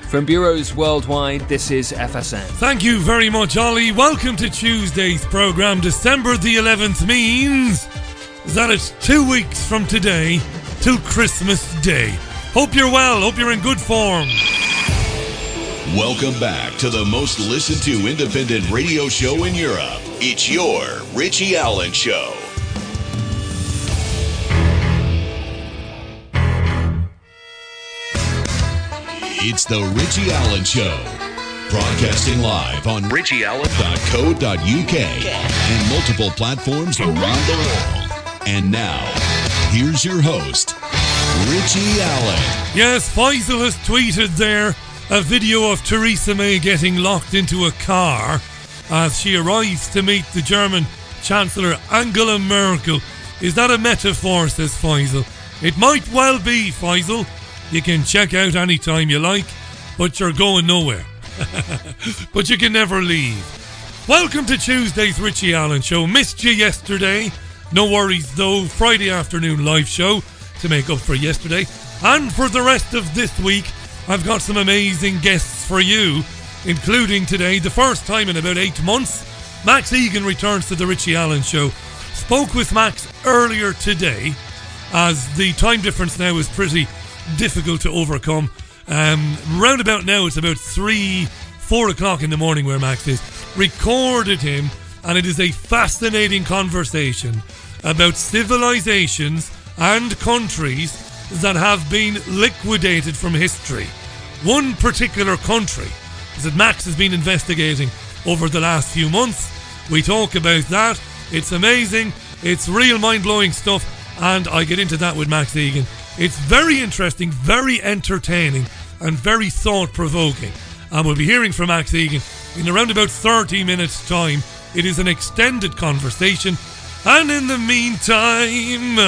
From bureaus worldwide, this is FSN. Thank you very much, Ollie. Welcome to Tuesday's programme. December the 11th means that it's 2 weeks from today till Christmas Day. Hope you're well. Hope you're in good form. Welcome back to the most listened to independent radio show in Europe. It's your Richie Allen Show. It's the Richie Allen Show, broadcasting live on richieallen.co.uk and multiple platforms around the world. And now, here's your host, Richie Allen. Yes, Faisal has tweeted there a video of Theresa May getting locked into a car as she arrives to meet the German Chancellor Angela Merkel. Is that a metaphor, says Faisal? It might well be, Faisal. You can check out anytime you like, but you're going nowhere. But you can never leave. Welcome to Tuesday's Richie Allen Show. Missed you yesterday. No worries though. Friday afternoon live show to make up for yesterday. And for the rest of this week, I've got some amazing guests for you, including today, the first time in about 8 months, Max Egan returns to the Richie Allen Show. Spoke with Max earlier today, as the time difference now is pretty difficult to overcome. Round about now, it's about 3-4 o'clock in the morning where Max is. Recorded him, and it is a fascinating conversation about civilizations and countries that have been liquidated from history. One particular country that Max has been investigating over the last few months. We talk about that. It's amazing. It's real mind-blowing stuff, and I get into that with Max Egan. It's very interesting, very entertaining, and very thought-provoking. And we'll be hearing from Max Egan in around about 30 minutes' time. It is an extended conversation. And in the meantime,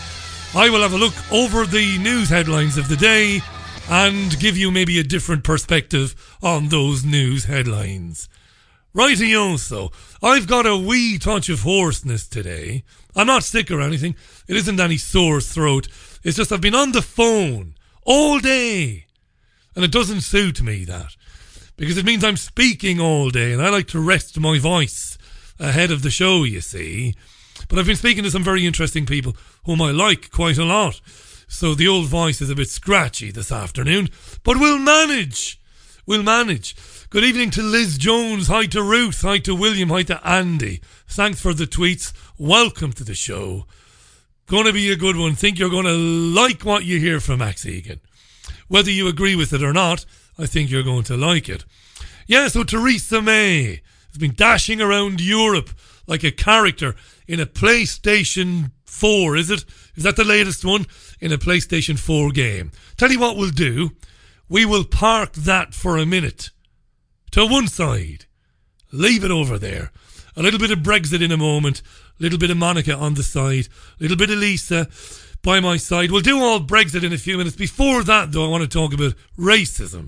I will have a look over the news headlines of the day and give you maybe a different perspective on those news headlines. Righty-o, so I've got a wee touch of hoarseness today. I'm not sick or anything. It isn't any sore throat. It's just I've been on the phone all day. And it doesn't suit me, that. Because it means I'm speaking all day and I like to rest my voice ahead of the show, you see. But I've been speaking to some very interesting people whom I like quite a lot. So the old voice is a bit scratchy this afternoon. But we'll manage. We'll manage. Good evening to Liz Jones. Hi to Ruth. Hi to William. Hi to Andy. Thanks for the tweets. Welcome to the show. Going to be a good one. Think you're going to like what you hear from Max Egan. Whether you agree with it or not, I think you're going to like it. Yeah, so Theresa May has been dashing around Europe like a character in a PlayStation 4, is it? Is that the latest one? In a PlayStation 4 game. Tell you what we'll do. We will park that for a minute to one side. Leave it over there. A little bit of Brexit in a moment. A little bit of Monica on the side. A little bit of Lisa by my side. We'll do all Brexit in a few minutes. Before that, though, I want to talk about racism.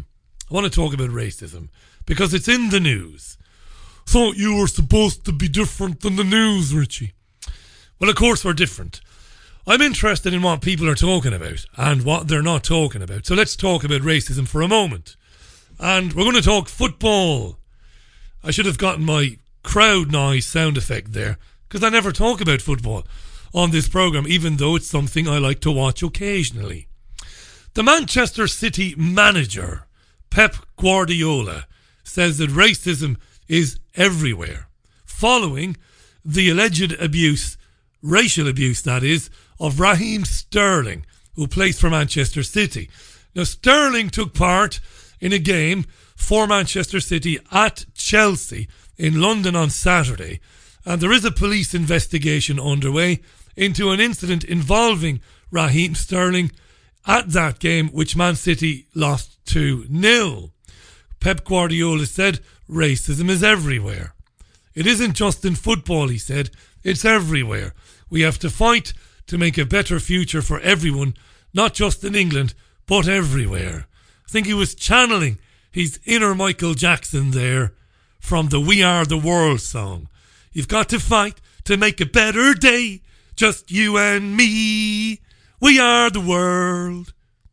Because it's in the news. Thought you were supposed to be different than the news, Richie. Well, of course we're different. I'm interested in what people are talking about and what they're not talking about. So let's talk about racism for a moment. And we're going to talk football. I should have gotten my crowd noise sound effect there, because I never talk about football on this programme, even though it's something I like to watch occasionally. The Manchester City manager, Pep Guardiola, says that racism is everywhere, following the alleged abuse, racial abuse that is, of Raheem Sterling, who plays for Manchester City. Now, Sterling took part in a game for Manchester City at Chelsea in London on Saturday, and there is a police investigation underway into an incident involving Raheem Sterling at that game, which Man City lost 2-0. Pep Guardiola said racism is everywhere. It isn't just in football, he said. It's everywhere. We have to fight to make a better future for everyone, not just in England, but everywhere. I think he was channeling his inner Michael Jackson there from the We Are the World song. You've got to fight to make a better day, just you and me. We are the world.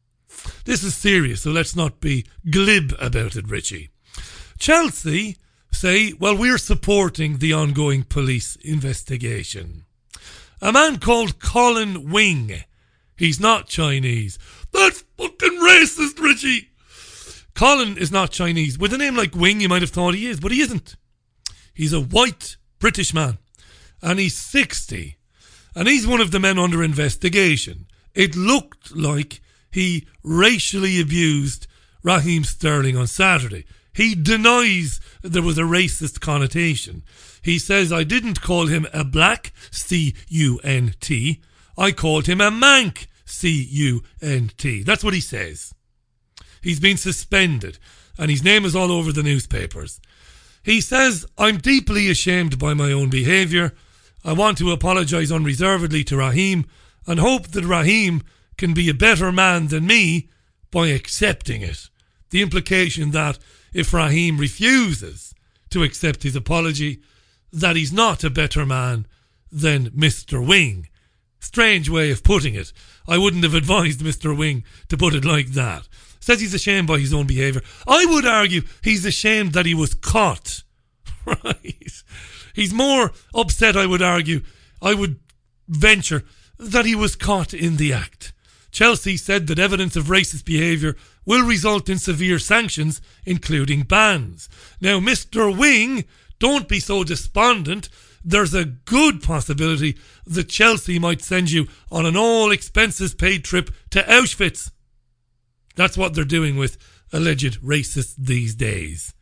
This is serious, so let's not be glib about it, Richie. Chelsea say, well, we're supporting the ongoing police investigation. A man called Colin Wing. He's not Chinese. That's fucking racist, Richie. Colin is not Chinese. With a name like Wing, you might have thought he is, but he isn't. He's a white British man, and he's 60. And he's one of the men under investigation. It looked like he racially abused Raheem Sterling on Saturday. He denies there was a racist connotation. He says, I didn't call him a black, C-U-N-T. I called him a mank, C-U-N-T. That's what he says. He's been suspended, and his name is all over the newspapers. He says, I'm deeply ashamed by my own behaviour. I want to apologise unreservedly to Raheem and hope that Raheem can be a better man than me by accepting it. The implication that if Raheem refuses to accept his apology, that he's not a better man than Mr. Wing. Strange way of putting it. I wouldn't have advised Mr. Wing to put it like that. Says he's ashamed by his own behaviour. I would argue he's ashamed that he was caught. Right? He's more upset, I would argue, I would venture, that he was caught in the act. Chelsea said that evidence of racist behaviour will result in severe sanctions, including bans. Now, Mr. Wing, don't be so despondent. There's a good possibility that Chelsea might send you on an all-expenses-paid trip to Auschwitz. That's what they're doing with alleged racists these days.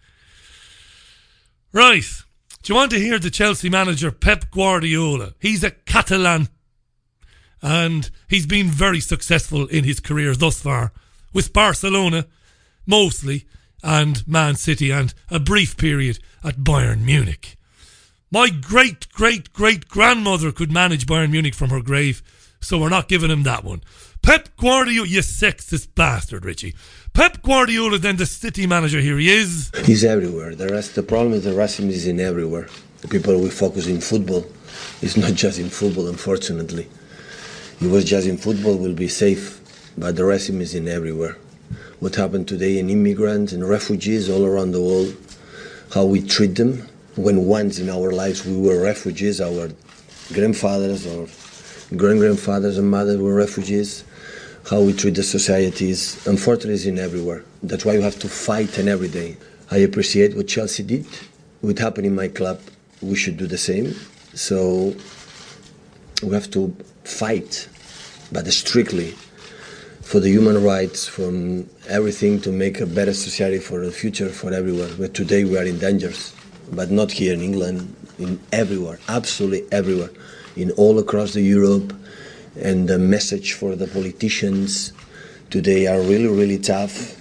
Right. Do you want to hear the Chelsea manager, Pep Guardiola? He's a Catalan. And he's been very successful in his career thus far. With Barcelona, mostly, and Man City, and a brief period at Bayern Munich. My great-great-great-grandmother could manage Bayern Munich from her grave, so we're not giving him that one. Pep Guardiola, you sexist bastard, Richie. Pep Guardiola, then the City manager, here he is. He's everywhere. The problem is the racism is in everywhere. The people we focus in football. It's not just in football, unfortunately. If it was just in football, we'll be safe. But the racism is in everywhere. What happened today in immigrants and refugees all around the world, how we treat them. When once in our lives we were refugees, our grandfathers or great-grandfathers and mothers were refugees, how we treat the societies, unfortunately, is in everywhere. That's why you have to fight and every day. I appreciate what Chelsea did. What happened in my club, we should do the same. So we have to fight, but strictly, for the human rights, from everything to make a better society for the future, for everyone. But today we are in danger, but not here in England, in everywhere, absolutely everywhere, in all across the Europe. And the message for the politicians today are really tough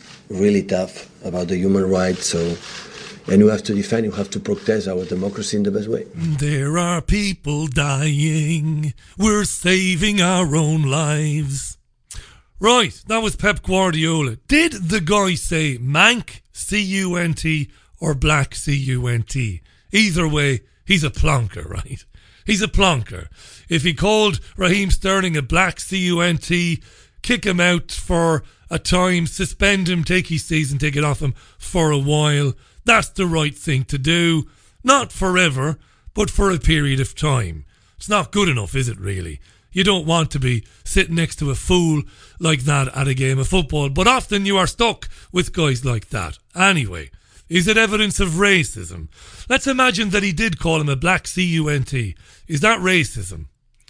about the human rights. And you have to defend, you have to protect our democracy in the best way. There are people dying. We're saving our own lives. Right, that was Pep Guardiola. Did the guy say mank, C-U-N-T, or black, C-U-N-T? Either way, he's a plonker, right? He's a plonker. If he called Raheem Sterling a black, C-U-N-T, kick him out for a time, suspend him, take his season ticket off him for a while. That's the right thing to do. Not forever, but for a period of time. It's not good enough, is it really? You don't want to be sitting next to a fool like that at a game of football, but often you are stuck with guys like that. Anyway, is it evidence of racism? Let's imagine that he did call him a black, C-U-N-T. Is that racism?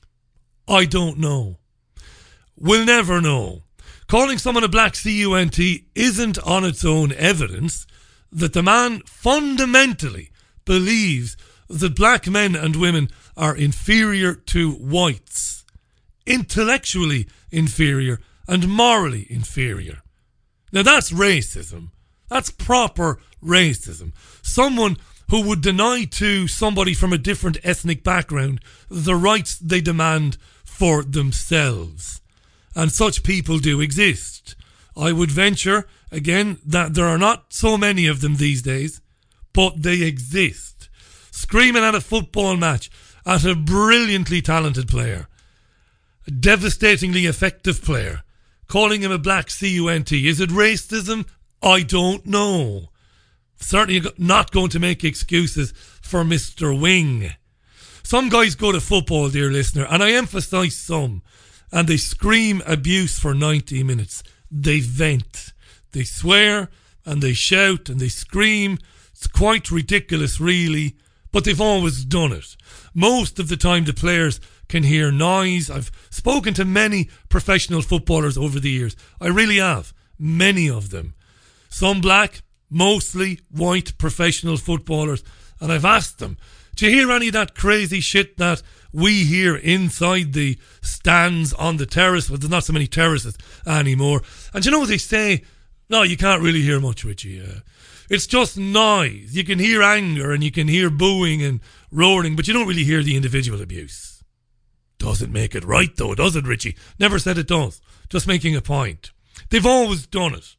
I don't know. We'll never know. Calling someone a black, C-U-N-T isn't on its own evidence that the man fundamentally believes that black men and women are inferior to whites, intellectually inferior and morally inferior. Now that's racism. That's proper racism. Someone who would deny to somebody from a different ethnic background the rights they demand for themselves. And such people do exist. I would venture, again, that there are not so many of them these days, but they exist. Screaming at a football match at a brilliantly talented player, a devastatingly effective player, calling him a black cunt. Is it racism? I don't know. Certainly not going to make excuses for Mr. Wing. Some guys go to football, dear listener, and I emphasise some, and they scream abuse for 90 minutes. They vent. They swear and they shout and they scream. It's quite ridiculous, really, but they've always done it. Most of the time the players can hear noise. I've spoken to many professional footballers over the years. I really have. Many of them. Some black, mostly white professional footballers. And I've asked them, do you hear any of that crazy shit that we hear inside the stands on the terrace? Well, there's not so many terraces anymore. And you know what they say? No, you can't really hear much, Richie. It's just noise. You can hear anger and you can hear booing and roaring, but you don't really hear the individual abuse. Doesn't make it right, though, does it, Richie? Never said it does. Just making a point. They've always done it.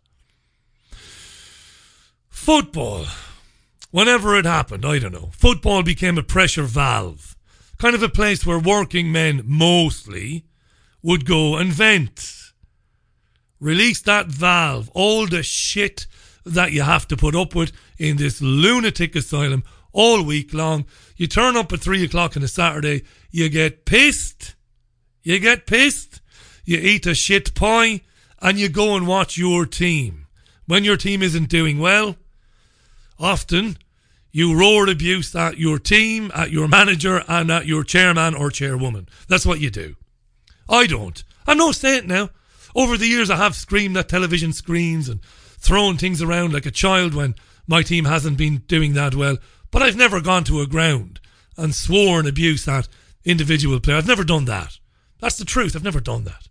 Football. Whenever it happened, I don't know. Football became a pressure valve. Kind of a place where working men, mostly, would go and vent. Release that valve. All the shit that you have to put up with in this lunatic asylum all week long. You turn up at 3 o'clock on a Saturday, you get pissed. You eat a shit pie, and you go and watch your team. When your team isn't doing well, often you roar abuse at your team, at your manager, and at your chairman or chairwoman. That's what you do. I don't. I'm no saint now. Over the years I have screamed at television screens and thrown things around like a child when my team hasn't been doing that well. But I've never gone to a ground and sworn abuse at individual players. I've never done that. That's the truth. I've never done that.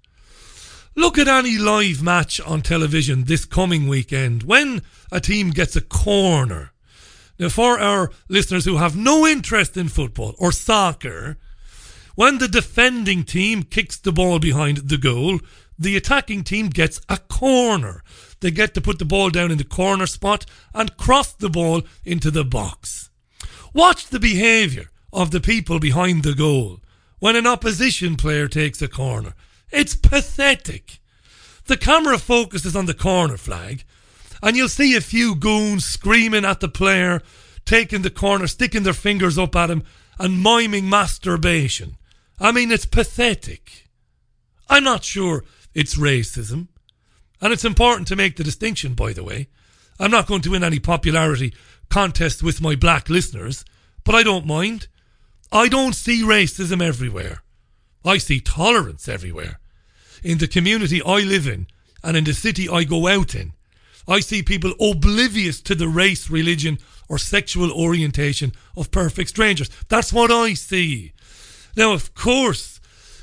Look at any live match on television this coming weekend when a team gets a corner. Now, for our listeners who have no interest in football or soccer, when the defending team kicks the ball behind the goal, the attacking team gets a corner. They get to put the ball down in the corner spot and cross the ball into the box. Watch the behaviour of the people behind the goal when an opposition player takes a corner. It's pathetic. The camera focuses on the corner flag and you'll see a few goons screaming at the player, taking the corner, sticking their fingers up at him and miming masturbation. I mean, it's pathetic. I'm not sure it's racism. And it's important to make the distinction, by the way. I'm not going to win any popularity contest with my black listeners, but I don't mind. I don't see racism everywhere. I see tolerance everywhere. In the community I live in and in the city I go out in, I see people oblivious to the race, religion or sexual orientation of perfect strangers. That's what I see. Now, of course,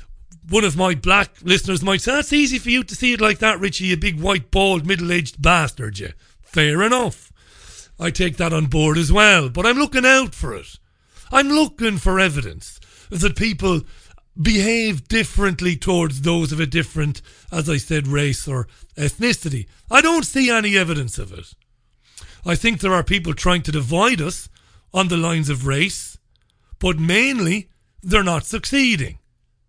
one of my black listeners might say, that's easy for you to see it like that, Richie, you big white bald middle-aged bastard, you. Fair enough. I take that on board as well, but I'm looking out for it. I'm looking for evidence that people behave differently towards those of a different, as I said, race or ethnicity. I don't see any evidence of it. I think there are people trying to divide us on the lines of race, but mainly they're not succeeding.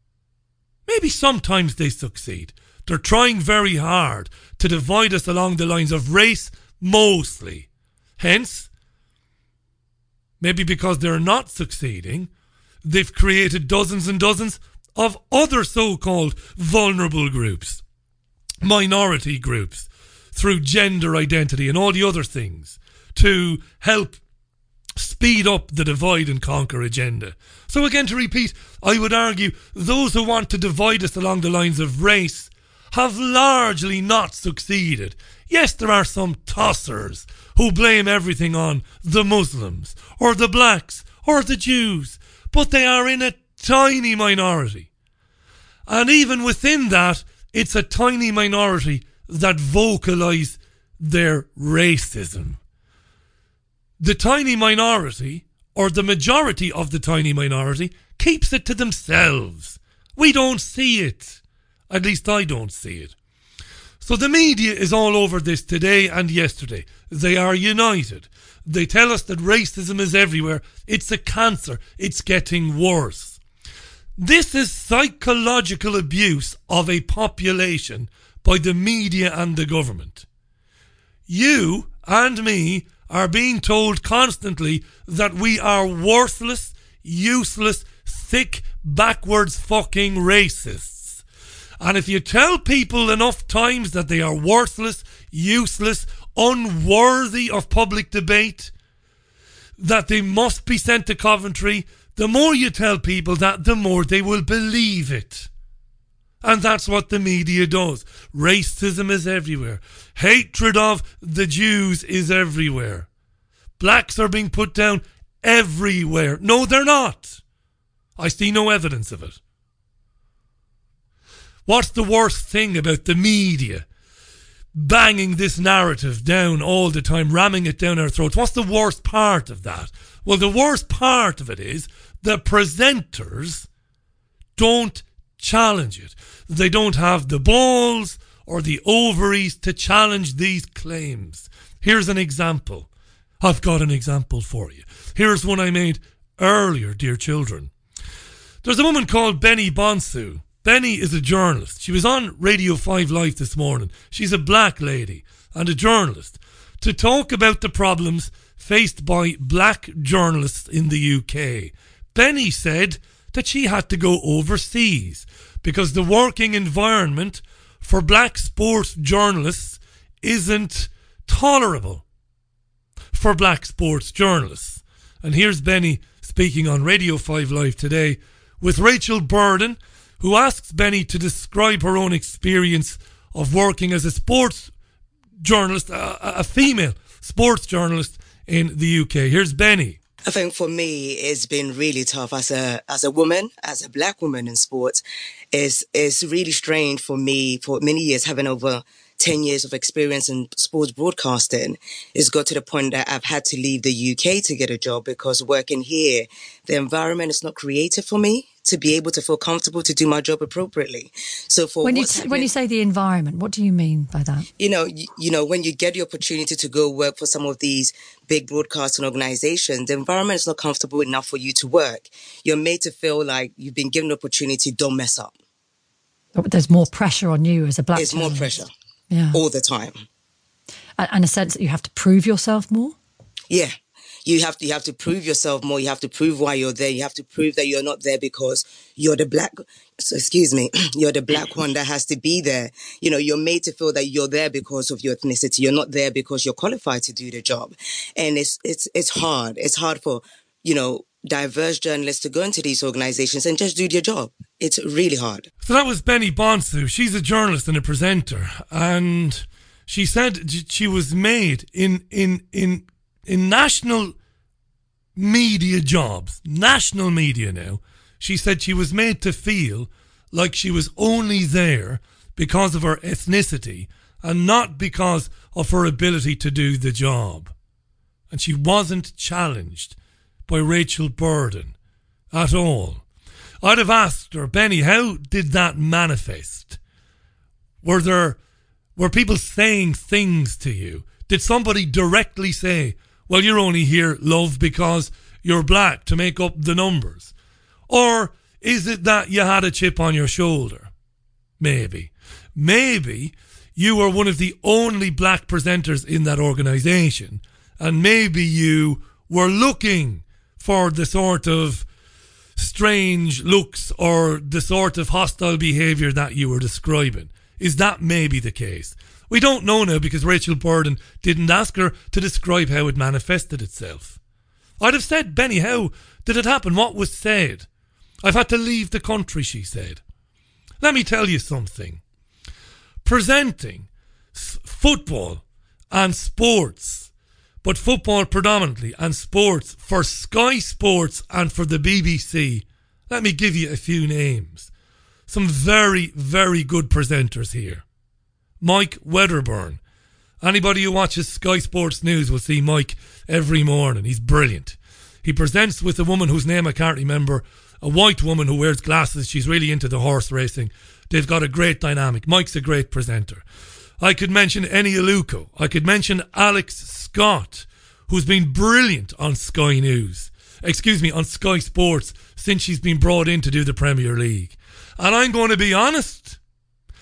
Maybe sometimes they succeed. They're trying very hard to divide us along the lines of race, mostly. Hence, maybe because they're not succeeding, they've created dozens and dozens of other so-called vulnerable groups, minority groups, through gender identity and all the other things, to help speed up the divide and conquer agenda. So again, to repeat, I would argue those who want to divide us along the lines of race have largely not succeeded. Yes, there are some tossers who blame everything on the Muslims or the blacks or the Jews, but they are in a tiny minority. And even within that, it's a tiny minority that vocalise their racism. The tiny minority, or the majority of the tiny minority, keeps it to themselves. We don't see it. At least I don't see it. So the media is all over this today and yesterday. They are united. They tell us that racism is everywhere. It's a cancer. It's getting worse. This is psychological abuse of a population by the media and the government. You and me are being told constantly that we are worthless, useless, thick, backwards fucking racists. And if you tell people enough times that they are worthless, useless, unworthy of public debate, that they must be sent to Coventry, the more you tell people that, the more they will believe it. And that's what the media does. Racism is everywhere. Hatred of the Jews is everywhere. Blacks are being put down everywhere. No, they're not. I see no evidence of it. What's the worst thing about the media banging this narrative down all the time, ramming it down our throats? What's the worst part of that? Well, the worst part of it is the presenters don't challenge it. They don't have the balls or the ovaries to challenge these claims. Here's an example. I've got an example for you. Here's one I made earlier, dear children. There's a woman called Benny Bonsu. Benny is a journalist. She was on Radio 5 Live this morning. She's a black lady and a journalist to talk about the problems faced by black journalists in the UK. Benny said that she had to go overseas because the working environment for black sports journalists isn't tolerable for black sports journalists. And here's Benny speaking on Radio 5 Live today with Rachel Burden, who asks Benny to describe her own experience of working as a sports journalist, a female sports journalist in the UK. Here's Benny. I think for me, it's been really tough as a woman, as a black woman in sports. It's really strange for me for many years, having over 10 years of experience in sports broadcasting. It's got to the point that I've had to leave the UK to get a job because working here, the environment is not creative for me to be able to feel comfortable to do my job appropriately. So for when you say the environment, what do you mean by that? You know, when you get the opportunity to go work for some of these big broadcasting organizations, the environment is not comfortable enough for you to work. You're made to feel like you've been given the opportunity, don't mess up. There's more pressure on you as a black journalist. More pressure. Yeah. All the time. And a sense that you have to prove yourself more? Yeah. You have to prove yourself more. You have to prove why you're there. You have to prove that you're not there because you're the black, you're the black one that has to be there. You know, you're made to feel that you're there because of your ethnicity. You're not there because you're qualified to do the job. And it's hard. It's hard for, diverse journalists to go into these organizations and just do their job. It's really hard. So that was Benny Bonsu. She's a journalist and a presenter. And she said she was made in national media jobs, national media now. She said she was made to feel like she was only there because of her ethnicity and not because of her ability to do the job. And she wasn't challenged by Rachel Burden at all. I'd have asked her, Benny, how did that manifest? Were people saying things to you? Did somebody directly say, well, you're only here, love, because you're black to make up the numbers? Or is it that you had a chip on your shoulder? Maybe you were one of the only black presenters in that organisation, and maybe you were looking for the sort of strange looks or the sort of hostile behaviour that you were describing. Is that maybe the case? We don't know now because Rachel Burden didn't ask her to describe how it manifested itself. I'd have said, Benny, how did it happen? What was said? I've had to leave the country, she said. Let me tell you something. Presenting football and sports, but football predominantly and sports for Sky Sports and for the BBC. Let me give you a few names. Some very, very good presenters here. Mike Wedderburn. Anybody who watches Sky Sports News will see Mike every morning. He's brilliant. He presents with a woman whose name I can't remember, a white woman who wears glasses. She's really into the horse racing. They've got a great dynamic. Mike's a great presenter. I could mention Eni Aluko. I could mention Alex Scott, who's been brilliant on Sky News. On Sky Sports since she's been brought in to do the Premier League. And I'm going to be honest,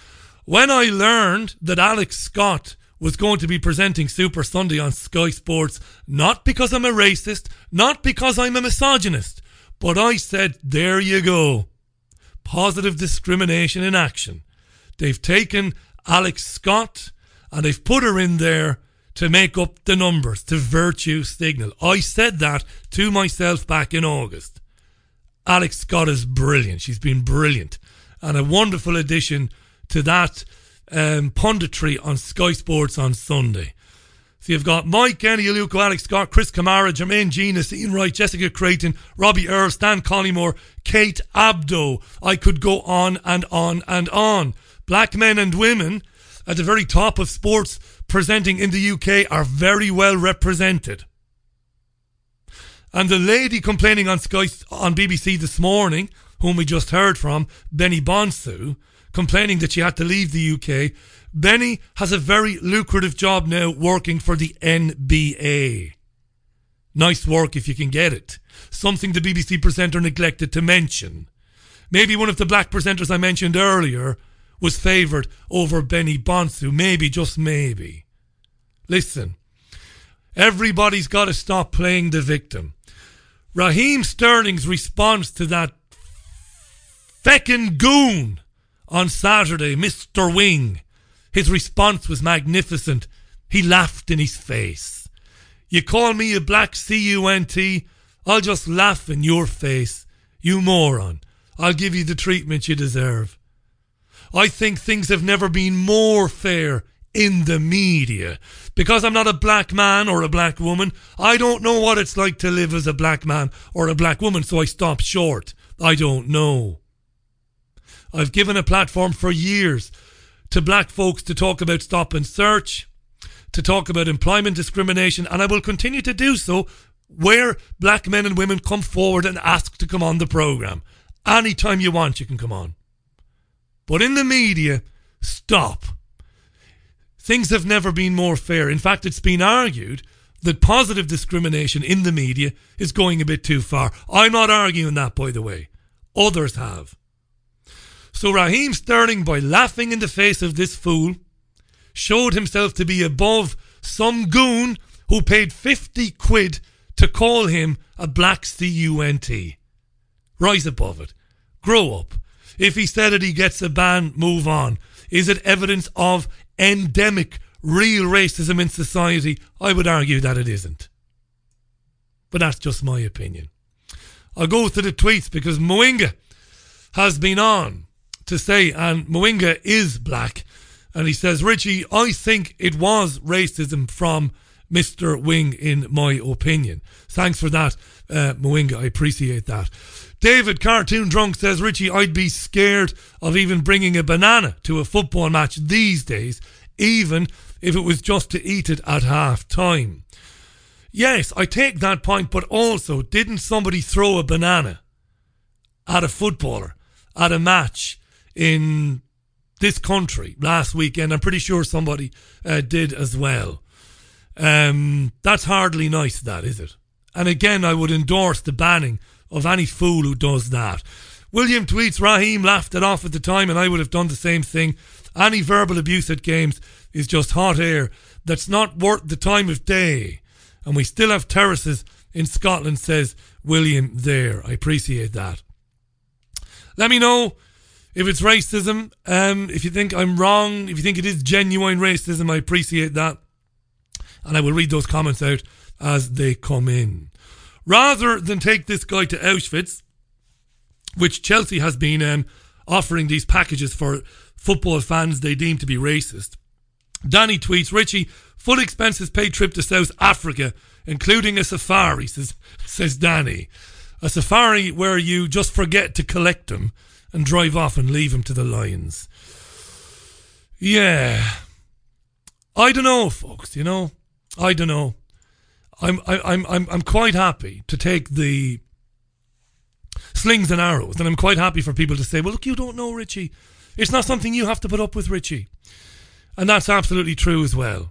When I learned that Alex Scott was going to be presenting Super Sunday on Sky Sports, not because I'm a racist, not because I'm a misogynist, but I said, there you go. Positive discrimination in action. They've taken Alex Scott and they've put her in there to make up the numbers, to virtue signal. I said that to myself back in August. Alex Scott is brilliant. She's been brilliant. And a wonderful addition to that punditry on Sky Sports on Sunday. So you've got Mike, Kenny Aluko, Alex Scott, Chris Kamara, Jermaine Genius, Ian Wright, Jessica Creighton, Robbie Earl, Stan Collymore, Kate Abdo. I could go on and on and on. Black men and women at the very top of sports presenting in the UK are very well represented. And the lady complaining on BBC this morning, whom we just heard from, Benny Bonsu, complaining that she had to leave the UK. Benny has a very lucrative job now working for the NBA. Nice work if you can get it. Something the BBC presenter neglected to mention. Maybe one of the black presenters I mentioned earlier was favoured over Benny Bonsu. Maybe, just maybe. Listen, everybody's got to stop playing the victim. Raheem Sterling's response to that feckin' goon on Saturday, Mr. Wing, his response was magnificent. He laughed in his face. You call me a black cunt, I'll just laugh in your face. You moron. I'll give you the treatment you deserve. I think things have never been more fair in the media. Because I'm not a black man or a black woman, I don't know what it's like to live as a black man or a black woman, so I stop short. I don't know. I've given a platform for years to black folks to talk about stop and search, to talk about employment discrimination, and I will continue to do so where black men and women come forward and ask to come on the programme. Anytime you want, you can come on. But in the media, stop. Things have never been more fair. In fact, it's been argued that positive discrimination in the media is going a bit too far. I'm not arguing that, by the way. Others have. So Raheem Sterling, by laughing in the face of this fool, showed himself to be above some goon who paid 50 quid to call him a black cunt. Rise above it. Grow up. If he said it, he gets a ban, move on. Is it evidence of endemic, real racism in society? I would argue that it isn't. But that's just my opinion. I'll go to the tweets because Mwinga has been on to say, and Mwinga is black, and he says, Richie, I think it was racism from Mr. Wing, in my opinion. Thanks for that, Mwinga. I appreciate that. David Cartoon Drunk says, Richie, I'd be scared of even bringing a banana to a football match these days, even if it was just to eat it at half time. Yes, I take that point, but also, didn't somebody throw a banana at a footballer at a match in this country last weekend? I'm pretty sure somebody did as well. That's hardly nice, that, is it? And again, I would endorse the banning of any fool who does that. William tweets, Raheem laughed it off at the time and I would have done the same thing. Any verbal abuse at games is just hot air that's not worth the time of day. And we still have terraces in Scotland, says William there. I appreciate that. Let me know if it's racism, if you think I'm wrong, if you think it is genuine racism. I appreciate that. And I will read those comments out as they come in. Rather than take this guy to Auschwitz, which Chelsea has been offering these packages for football fans they deem to be racist, Danny tweets, Richie, full expenses paid trip to South Africa, including a safari, says Danny. A safari where you just forget to collect them and drive off and leave them to the lions. Yeah. I don't know, folks, you know. I don't know. I'm quite happy to take the slings and arrows, and I'm quite happy for people to say, well, look, you don't know, Richie. It's not something you have to put up with, Richie. And that's absolutely true as well.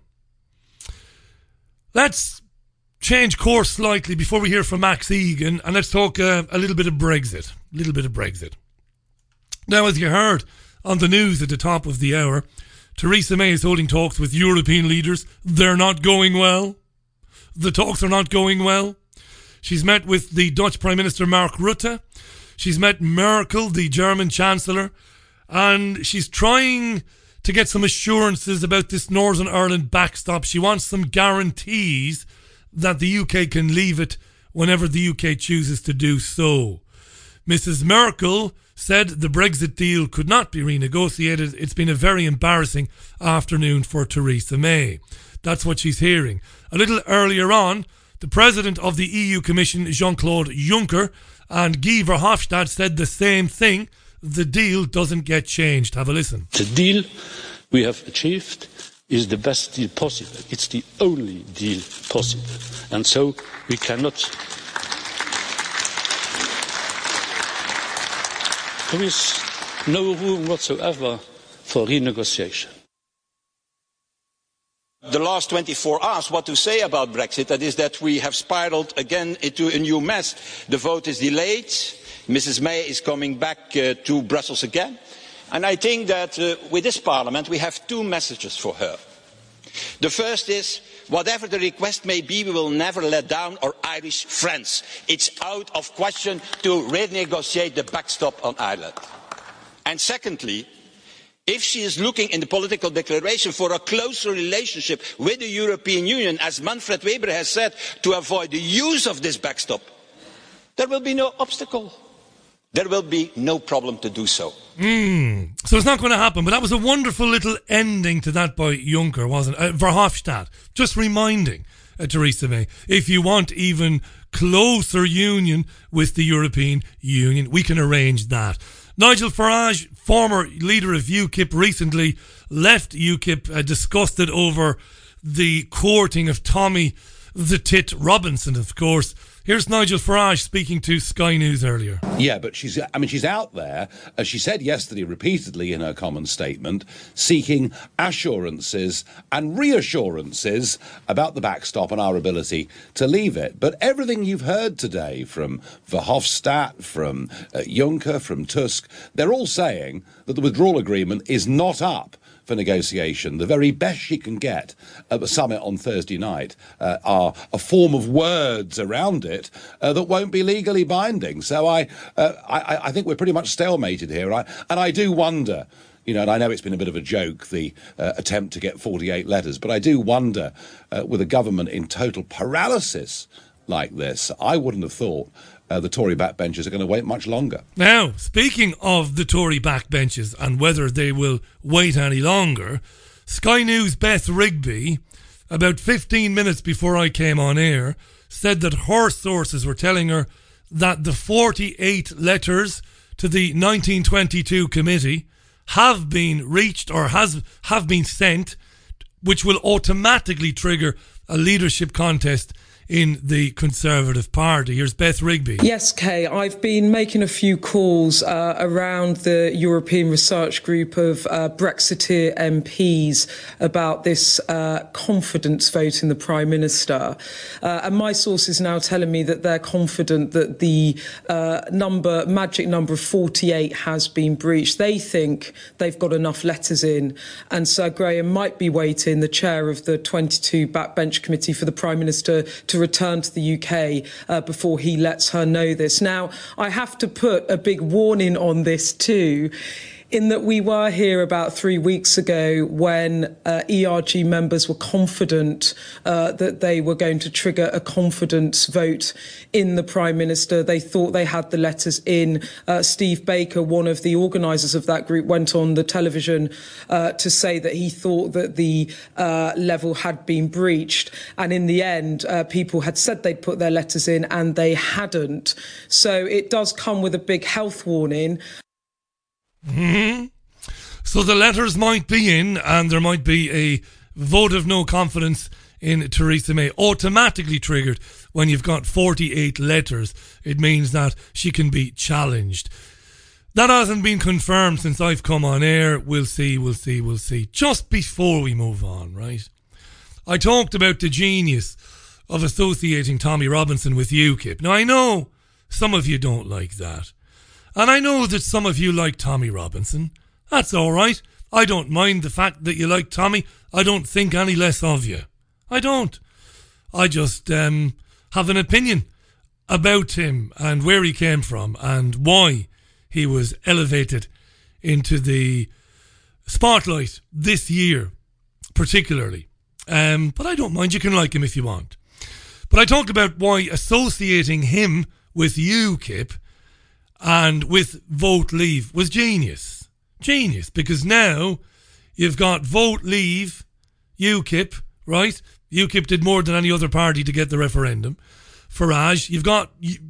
Let's change course slightly before we hear from Max Egan, and let's talk a little bit of Brexit. Now, as you heard on the news at the top of the hour. Theresa May is holding talks with European leaders. They're not going well. The talks are not going well. She's met with the Dutch Prime Minister Mark Rutte. She's met Merkel, the German Chancellor, and she's trying to get some assurances about this Northern Ireland backstop. She wants some guarantees that the UK can leave it whenever the UK chooses to do so. Mrs. Merkel said the Brexit deal could not be renegotiated. It's been a very embarrassing afternoon for Theresa May. That's what she's hearing. A little earlier on, the President of the EU Commission, Jean-Claude Juncker, and Guy Verhofstadt said the same thing. The deal doesn't get changed. Have a listen. The deal we have achieved is the best deal possible. It's the only deal possible. And so we cannot... There is no room whatsoever for renegotiation. The last 24 hours, what to say about Brexit, that is that we have spiraled again into a new mess. The vote is delayed. Mrs. May is coming back to Brussels again. And I think that with this Parliament we have two messages for her. The first is, whatever the request may be, we will never let down our Irish friends. It's out of question to renegotiate the backstop on Ireland. And secondly, if she is looking in the political declaration for a closer relationship with the European Union, as Manfred Weber has said, to avoid the use of this backstop, there will be no obstacle. There will be no problem to do so. So it's not going to happen, but that was a wonderful little ending to that by Juncker, wasn't it? Verhofstadt, just reminding Theresa May, if you want even closer union with the European Union, we can arrange that. Nigel Farage, former leader of UKIP, recently left UKIP, disgusted over the courting of Tommy the Tit Robinson, of course. Here's Nigel Farage speaking to Sky News earlier. Yeah, but she's out there, as she said yesterday repeatedly in her common statement, seeking assurances and reassurances about the backstop and our ability to leave it. But everything you've heard today from Verhofstadt, from Juncker, from Tusk, they're all saying that the withdrawal agreement is not up for negotiation. The very best she can get at the summit on Thursday night are a form of words around it that won't be legally binding. So I think we're pretty much stalemated here. And I do wonder, and I know it's been a bit of a joke, the attempt to get 48 letters, but I do wonder, with a government in total paralysis like this, I wouldn't have thought the Tory backbenchers are going to wait much longer. Now, speaking of the Tory backbenchers and whether they will wait any longer, Sky News' Beth Rigby, about 15 minutes before I came on air, said that her sources were telling her that the 48 letters to the 1922 committee have been reached or have been sent, which will automatically trigger a leadership contest in the Conservative Party. Here's Beth Rigby. Yes, Kay, I've been making a few calls around the European Research Group of Brexiteer MPs about this confidence vote in the Prime Minister. And my sources now telling me that they're confident that the magic number of 48 has been breached. They think they've got enough letters in. And Sir Graham might be waiting, the chair of the 22 Backbench Committee, for the Prime Minister to return to the UK before he lets her know this. Now, I have to put a big warning on this too, in that we were here about 3 weeks ago when ERG members were confident that they were going to trigger a confidence vote in the Prime Minister. They thought they had the letters in. Steve Baker, one of the organisers of that group, went on the television to say that he thought that the level had been breached. And in the end, people had said they'd put their letters in and they hadn't. So it does come with a big health warning. Mm-hmm. So the letters might be in and there might be a vote of no confidence in Theresa May automatically triggered when you've got 48 letters. It means that she can be challenged. That hasn't been confirmed since I've come on air. We'll see. Just before we move on, right? I talked about the genius of associating Tommy Robinson with UKIP. Now, I know some of you don't like that. And I know that some of you like Tommy Robinson. That's all right. I don't mind the fact that you like Tommy. I don't think any less of you. I don't. I just have an opinion about him and where he came from and why he was elevated into the spotlight this year, particularly. But I don't mind. You can like him if you want. But I talked about why associating him with UKIP and with Vote Leave was genius. Genius, because now you've got Vote Leave, UKIP, right? UKIP did more than any other party to get the referendum. Farage, you've got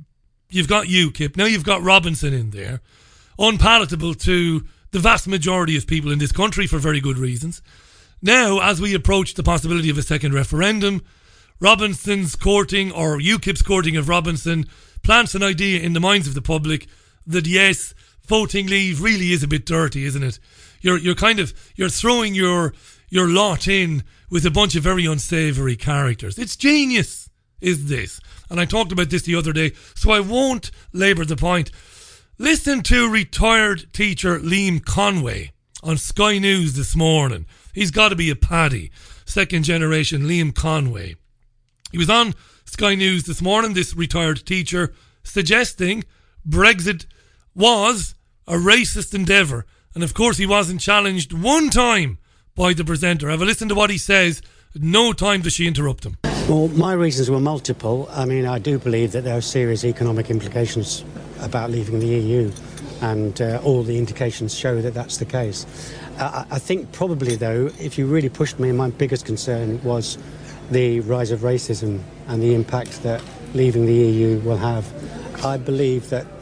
UKIP. Now you've got Robinson in there. Unpalatable to the vast majority of people in this country for very good reasons. Now, as we approach the possibility of a second referendum, Robinson's courting, or UKIP's courting of Robinson, plants an idea in the minds of the public that yes, voting leave really is a bit dirty, isn't it? You're throwing your lot in with a bunch of very unsavoury characters. It's genius, is this. And I talked about this the other day, so I won't labour the point. Listen to retired teacher Liam Conway on Sky News this morning. He's got to be a paddy. Second generation Liam Conway. He was on Sky News this morning, this retired teacher, suggesting Brexit was a racist endeavour. And of course he wasn't challenged one time by the presenter. Have a listen to what he says. No time does she interrupt him. Well, my reasons were multiple. I mean, I do believe that there are serious economic implications about leaving the EU, and all the indications show that that's the case. I think probably, though, if you really pushed me, my biggest concern was the rise of racism and the impact that leaving the EU will have. I believe that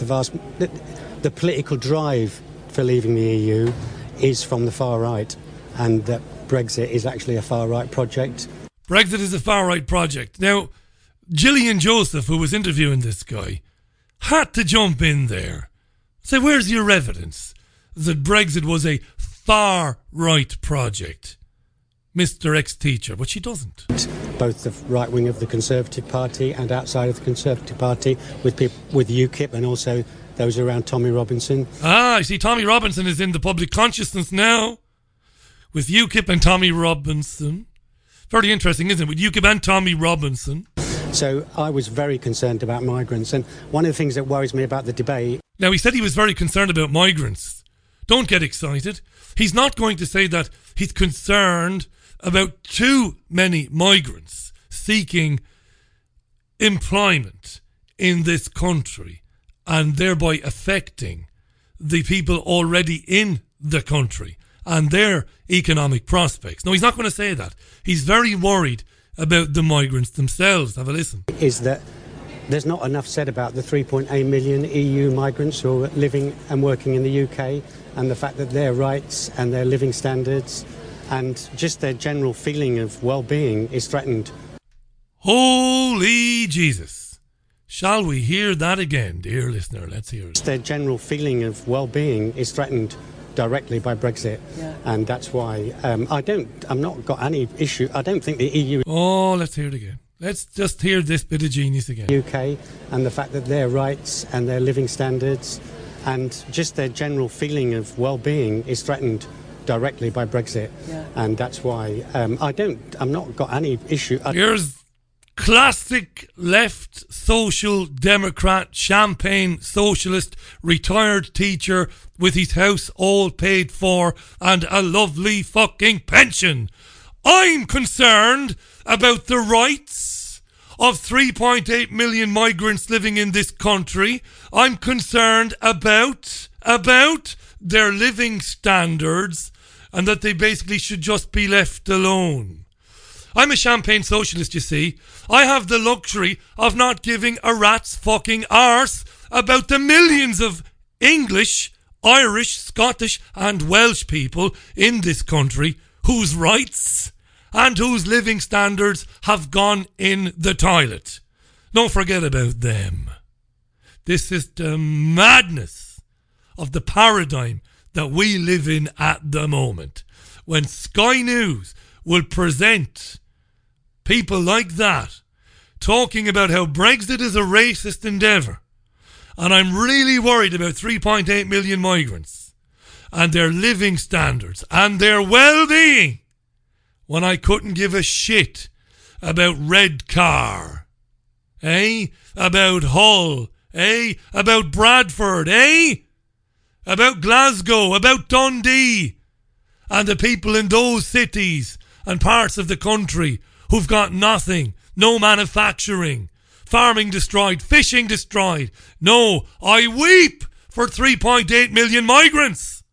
the political drive for leaving the EU is from the far right, and that Brexit is actually a far right project. Brexit is a far right project. Now, Gillian Joseph, who was interviewing this guy, had to jump in there. Say, where's your evidence that Brexit was a far right project, Mr. Ex-teacher? But she doesn't. Both the right wing of the Conservative Party and outside of the Conservative Party, with people with UKIP and also those around Tommy Robinson. Ah, I see. Tommy Robinson is in the public consciousness now, with UKIP and Tommy Robinson. Very interesting, isn't it? With UKIP and Tommy Robinson. So I was very concerned about migrants, and one of the things that worries me about the debate... Now, he said he was very concerned about migrants. Don't get excited. He's not going to say that he's concerned about too many migrants seeking employment in this country and thereby affecting the people already in the country and their economic prospects. No, he's not going to say that. He's very worried about the migrants themselves. Have a listen. Is that there's not enough said about the 3.8 million EU migrants who are living and working in the UK, and the fact that their rights and their living standards and just their general feeling of well-being is threatened. Holy Jesus. Shall we hear that again, dear listener? Let's hear it. Their general feeling of well-being is threatened directly by Brexit, and that's why I'm not got any issue. I don't think the EU... Oh, let's hear it again. Let's just hear this bit of genius again. UK, and the fact that their rights and their living standards and just their general feeling of well-being is threatened directly by Brexit, and that's why I'm not got any issue. Here's classic left social democrat, champagne socialist, retired teacher with his house all paid for and a lovely fucking pension. I'm concerned about the rights of 3.8 million migrants living in this country. I'm concerned about their living standards and that they basically should just be left alone. I'm a champagne socialist, you see. I have the luxury of not giving a rat's fucking arse about the millions of English, Irish, Scottish and Welsh people in this country whose rights and whose living standards have gone in the toilet. Don't forget about them. This is the madness of the paradigm that we live in at the moment. When Sky News will present people like that talking about how Brexit is a racist endeavour, and I'm really worried about 3.8 million migrants, and their living standards and their well-being when I couldn't give a shit about Redcar, about Hull, about Bradford, about Glasgow, about Dundee, and the people in those cities and parts of the country who've got nothing, no manufacturing, farming destroyed, fishing destroyed. No, I weep for 3.8 million migrants.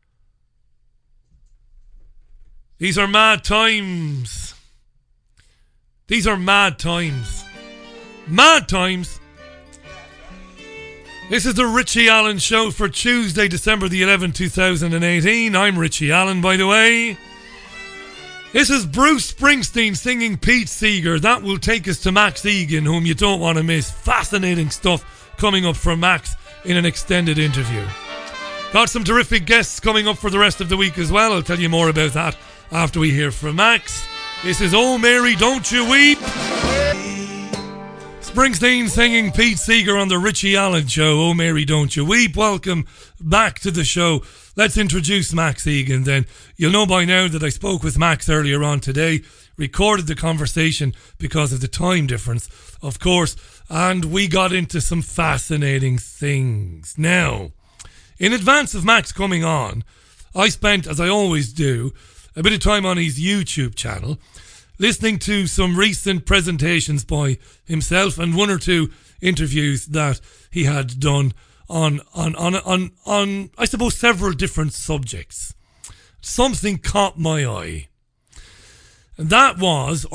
These are mad times. These are mad times. Mad times. This is the Richie Allen Show for Tuesday, December the 11th, 2018. I'm Richie Allen, by the way. This is Bruce Springsteen singing Pete Seeger. That will take us to Max Egan, whom you don't want to miss. Fascinating stuff coming up from Max in an extended interview. Got some terrific guests coming up for the rest of the week as well. I'll tell you more about that after we hear from Max. This is Oh Mary, Don't You Weep. Springsteen singing Pete Seeger on the Richie Allen Show. Oh Mary, Don't You Weep. Welcome back to the show. Let's introduce Max Egan then. You'll know by now that I spoke with Max earlier on today, recorded the conversation because of the time difference, of course, and we got into some fascinating things. Now, in advance of Max coming on, I spent, as I always do, a bit of time on his YouTube channel, listening to some recent presentations by himself and one or two interviews that he had done on I suppose several different subjects. Something caught my eye. And that was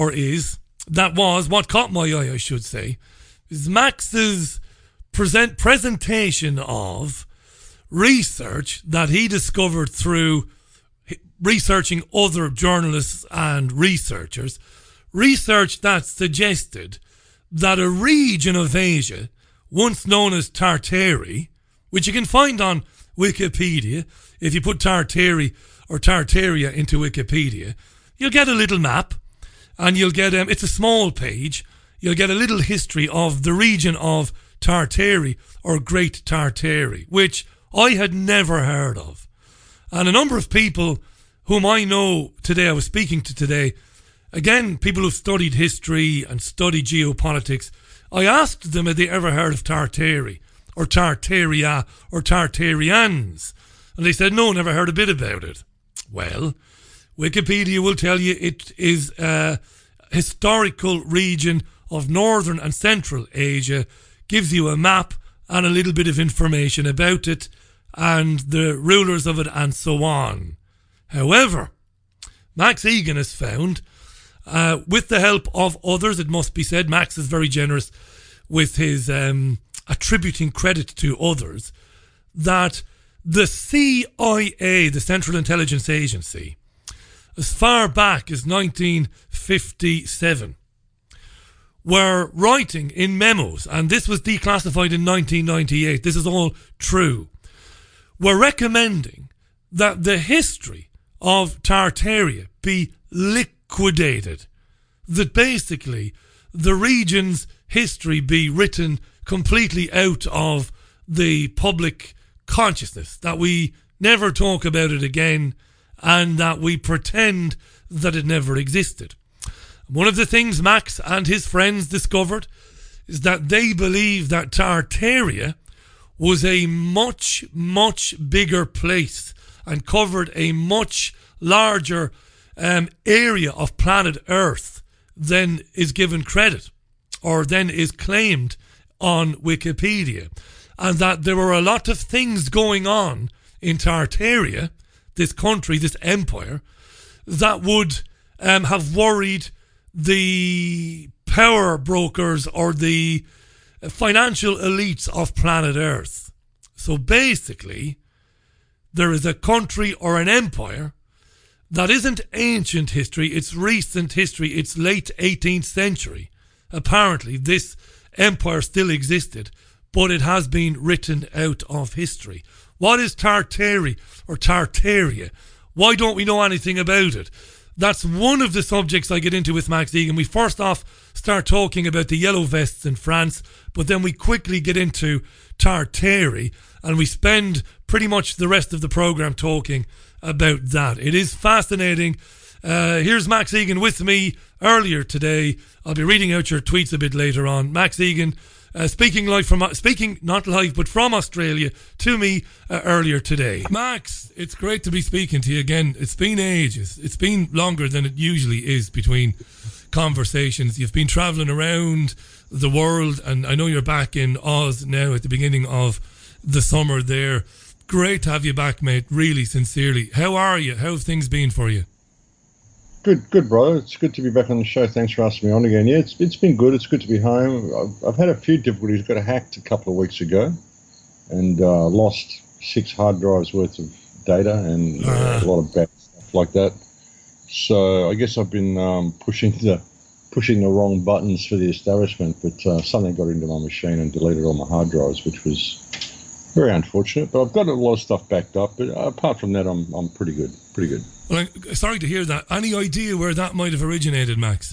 what caught my eye, I should say, is Max's presentation of research that he discovered through researching other journalists and researchers, research that suggested that a region of Asia, once known as Tartary, which you can find on Wikipedia, if you put Tartary or Tartaria into Wikipedia, you'll get a little map, and you'll get, it's a small page, you'll get a little history of the region of Tartary or Great Tartary, which I had never heard of. And a number of people whom I know today, I was speaking to today, again, people who've studied history and studied geopolitics, I asked them had they ever heard of Tartary or Tartaria or Tartarians, and they said no, never heard a bit about it. Well, Wikipedia will tell you it is a historical region of northern and central Asia, gives you a map and a little bit of information about it and the rulers of it and so on. However, Max Egan has found, with the help of others, it must be said, Max is very generous with his attributing credit to others, that the CIA, the Central Intelligence Agency, as far back as 1957, were writing in memos, and this was declassified in 1998, this is all true, were recommending that the history of Tartaria be liquidated, that basically the region's history be written completely out of the public consciousness, that we never talk about it again and that we pretend that it never existed. One of the things Max and his friends discovered is that they believe that Tartaria was a much, much bigger place and covered a much larger area of planet Earth than is given credit or than is claimed on Wikipedia. And that there were a lot of things going on in Tartaria, this country, this empire, that would have worried the power brokers or the financial elites of planet Earth. So basically, there is a country or an empire that isn't ancient history, it's recent history, it's late 18th century. Apparently, this empire still existed, but it has been written out of history. What is Tartary or Tartaria? Why don't we know anything about it? That's one of the subjects I get into with Max Egan. We first off start talking about the yellow vests in France, but then we quickly get into Tartary, and we spend pretty much the rest of the programme talking about that. It is fascinating. Here's Max Egan with me earlier today. I'll be reading out your tweets a bit later on. Max Egan speaking not live, but from Australia to me earlier today. Max, it's great to be speaking to you again. It's been ages. It's been longer than it usually is between conversations. You've been travelling around the world, and I know you're back in Oz now at the beginning of the summer there. Great to have you back, mate, really sincerely. How are you? How have things been for you? Good, brother. It's good to be back on the show. Thanks for asking me on again. Yeah, it's been good. It's good to be home. I've had a few difficulties. Got hacked a couple of weeks ago and lost 6 hard drives worth of data and a lot of bad stuff like that. So I guess I've been pushing the wrong buttons for the establishment, but something got into my machine and deleted all my hard drives, which was very unfortunate. But I've got a lot of stuff backed up. But apart from that, I'm pretty good. Well, I'm sorry to hear that. Any idea where that might have originated, Max?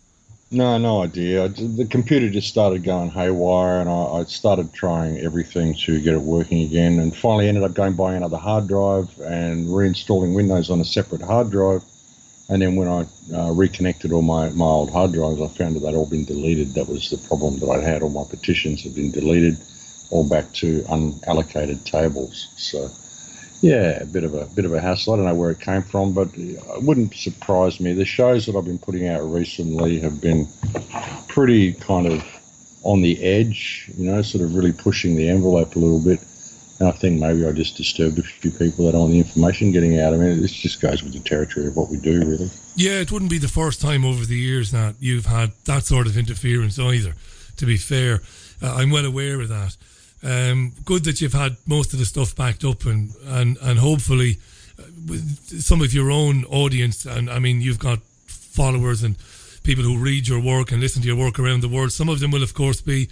No idea. The computer just started going haywire, and I started trying everything to get it working again, and finally ended up buying another hard drive and reinstalling Windows on a separate hard drive. And then when I reconnected all my old hard drives, I found that they'd all been deleted. That was the problem that I'd had. All my petitions had been deleted, all back to unallocated tables. So, yeah, a bit of a hassle. I don't know where it came from, but it wouldn't surprise me. The shows that I've been putting out recently have been pretty kind of on the edge, sort of really pushing the envelope a little bit. And I think maybe I just disturbed a few people that don't want the information getting out. I mean, this just goes with the territory of what we do, really. Yeah, it wouldn't be the first time over the years that you've had that sort of interference either, to be fair. I'm well aware of that. Good that you've had most of the stuff backed up and hopefully with some of your own audience, and I mean, you've got followers and people who read your work and listen to your work around the world. Some of them will, of course, be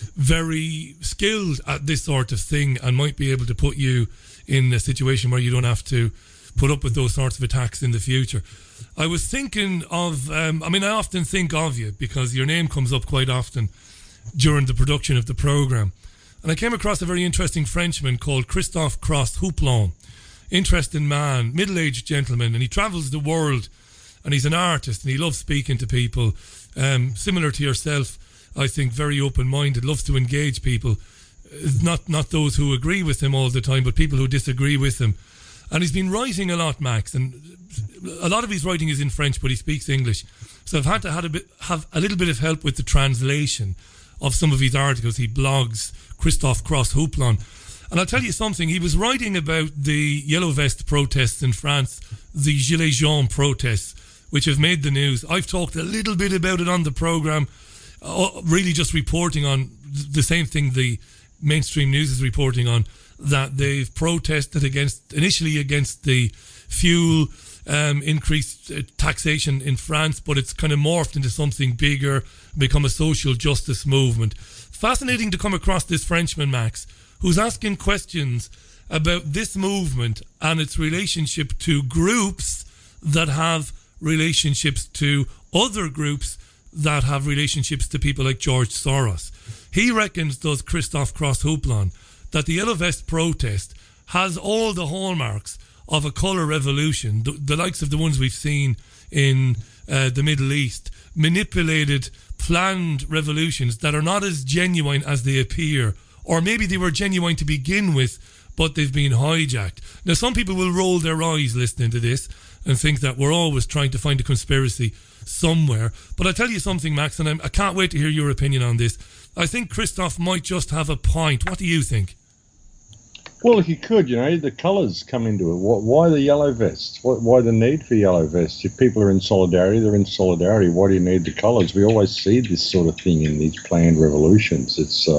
very skilled at this sort of thing and might be able to put you in a situation where you don't have to put up with those sorts of attacks in the future. I was thinking of, I often think of you because your name comes up quite often during the production of the programme. And I came across a very interesting Frenchman called Christophe Cross-Houplon. Interesting man, middle-aged gentleman, and he travels the world, and he's an artist, and he loves speaking to people. Similar to yourself, I think very open-minded, loves to engage people. Not those who agree with him all the time, but people who disagree with him. And he's been writing a lot, Max, and a lot of his writing is in French, but he speaks English. So I've had to have a little bit of help with the translation of some of his articles. He blogs, Christophe Cross-Houplon. And I'll tell you something, he was writing about the Yellow Vest protests in France, the Gilets Jaunes protests, which have made the news. I've talked a little bit about it on the programme, really just reporting on the same thing the mainstream news is reporting on, that they've protested initially against the fuel increased taxation in France, but it's kind of morphed into something bigger, become a social justice movement. Fascinating to come across this Frenchman, Max, who's asking questions about this movement and its relationship to groups that have relationships to other groups that have relationships to people like George Soros. He reckons, does Christophe Cross-Houplon, that the Yellow Vest protest has all the hallmarks of a colour revolution, the likes of the ones we've seen in the Middle East, manipulated, planned revolutions that are not as genuine as they appear, or maybe they were genuine to begin with, but they've been hijacked. Now, some people will roll their eyes listening to this and think that we're always trying to find a conspiracy somewhere. But I'll tell you something, Max, and I can't wait to hear your opinion on this. I think Christophe might just have a point. What do you think? Well, if you could, the colours come into it. Why the yellow vests? Why the need for yellow vests? If people are in solidarity, they're in solidarity. Why do you need the colours? We always see this sort of thing in these planned revolutions.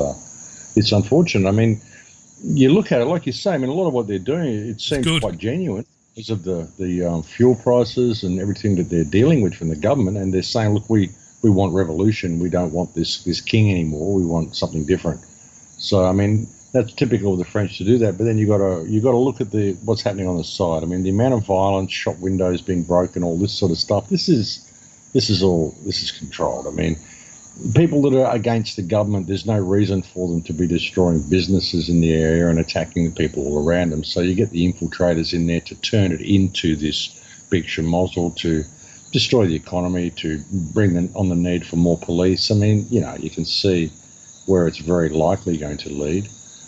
It's unfortunate. I mean, you look at it, like you say, a lot of what they're doing, it seems quite genuine because of the fuel prices and everything that they're dealing with from the government. And they're saying, look, we want revolution. We don't want this king anymore. We want something different. So, that's typical of the French to do that, but then you got to look at what's happening on the side. The amount of violence, shop windows being broken, all this sort of stuff. This is controlled. people that are against the government, there's no reason for them to be destroying businesses in the area and attacking the people all around them. So you get the infiltrators in there to turn it into this big schmozzle, to destroy the economy, to bring on the need for more police. I mean, you know, you can see where it's very likely going to lead.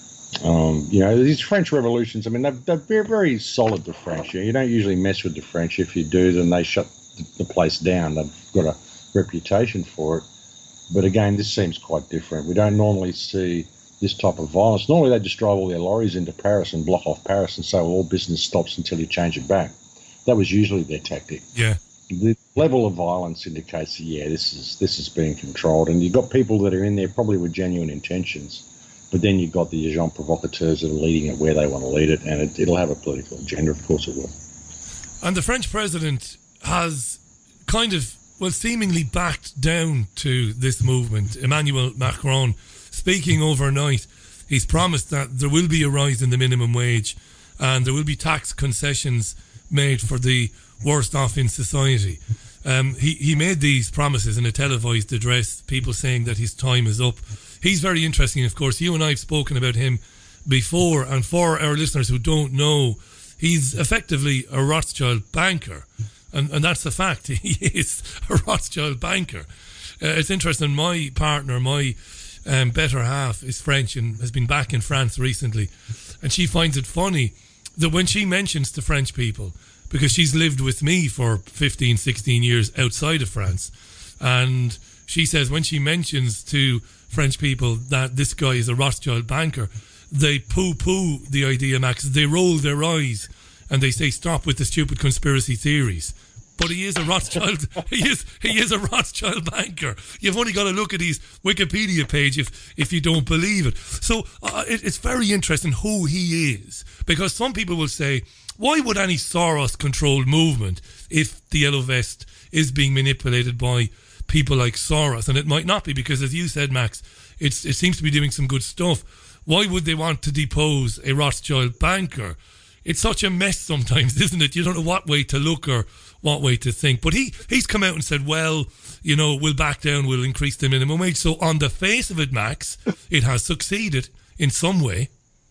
You know, these French revolutions, I mean, they're very, very solid, the French. You don't usually mess with the French. If you do, then they shut the place down. They've got a reputation for it. But again, this seems quite different. We don't normally see this type of violence. Normally they just drive all their lorries into Paris and block off Paris and say, well, all business stops until you change it back. That was usually their tactic. Yeah. The level of violence indicates that, yeah, this is being controlled. And you've got people that are in there probably with genuine intentions. But then you've got the agents provocateurs that are leading it where they want to lead it, and it'll have a political agenda. Of course it will. And the French president has kind of, well, seemingly backed down to this movement. Emmanuel Macron, speaking overnight, he's promised that there will be a rise in the minimum wage and there will be tax concessions made for the worst off in society. He made these promises in a televised address, people saying that his time is up. He's very interesting, of course. You and I have spoken about him before, and for our listeners who don't know, he's effectively a Rothschild banker. And that's a fact. He is a Rothschild banker. It's interesting. My partner, my better half, is French and has been back in France recently. And she finds it funny that when she mentions to French people, because she's lived with me for 15, 16 years outside of France, and she says when she mentions to French people that this guy is a Rothschild banker, they poo-poo the idea, Max. They roll their eyes and they say, stop with the stupid conspiracy theories. But he is a Rothschild. he is a Rothschild banker. You've only got to look at his Wikipedia page if you don't believe it. So it's very interesting who he is, because some people will say, why would any Soros-controlled movement, if the Yellow Vest is being manipulated by people like Soros? And it might not be, because as you said, Max, it seems to be doing some good stuff. Why would they want to depose a Rothschild banker? It's such a mess sometimes, isn't it? You don't know what way to look or what way to think. But he's come out and said, well, you know, we'll back down, we'll increase the minimum wage. So on the face of it, Max, it has succeeded in some way.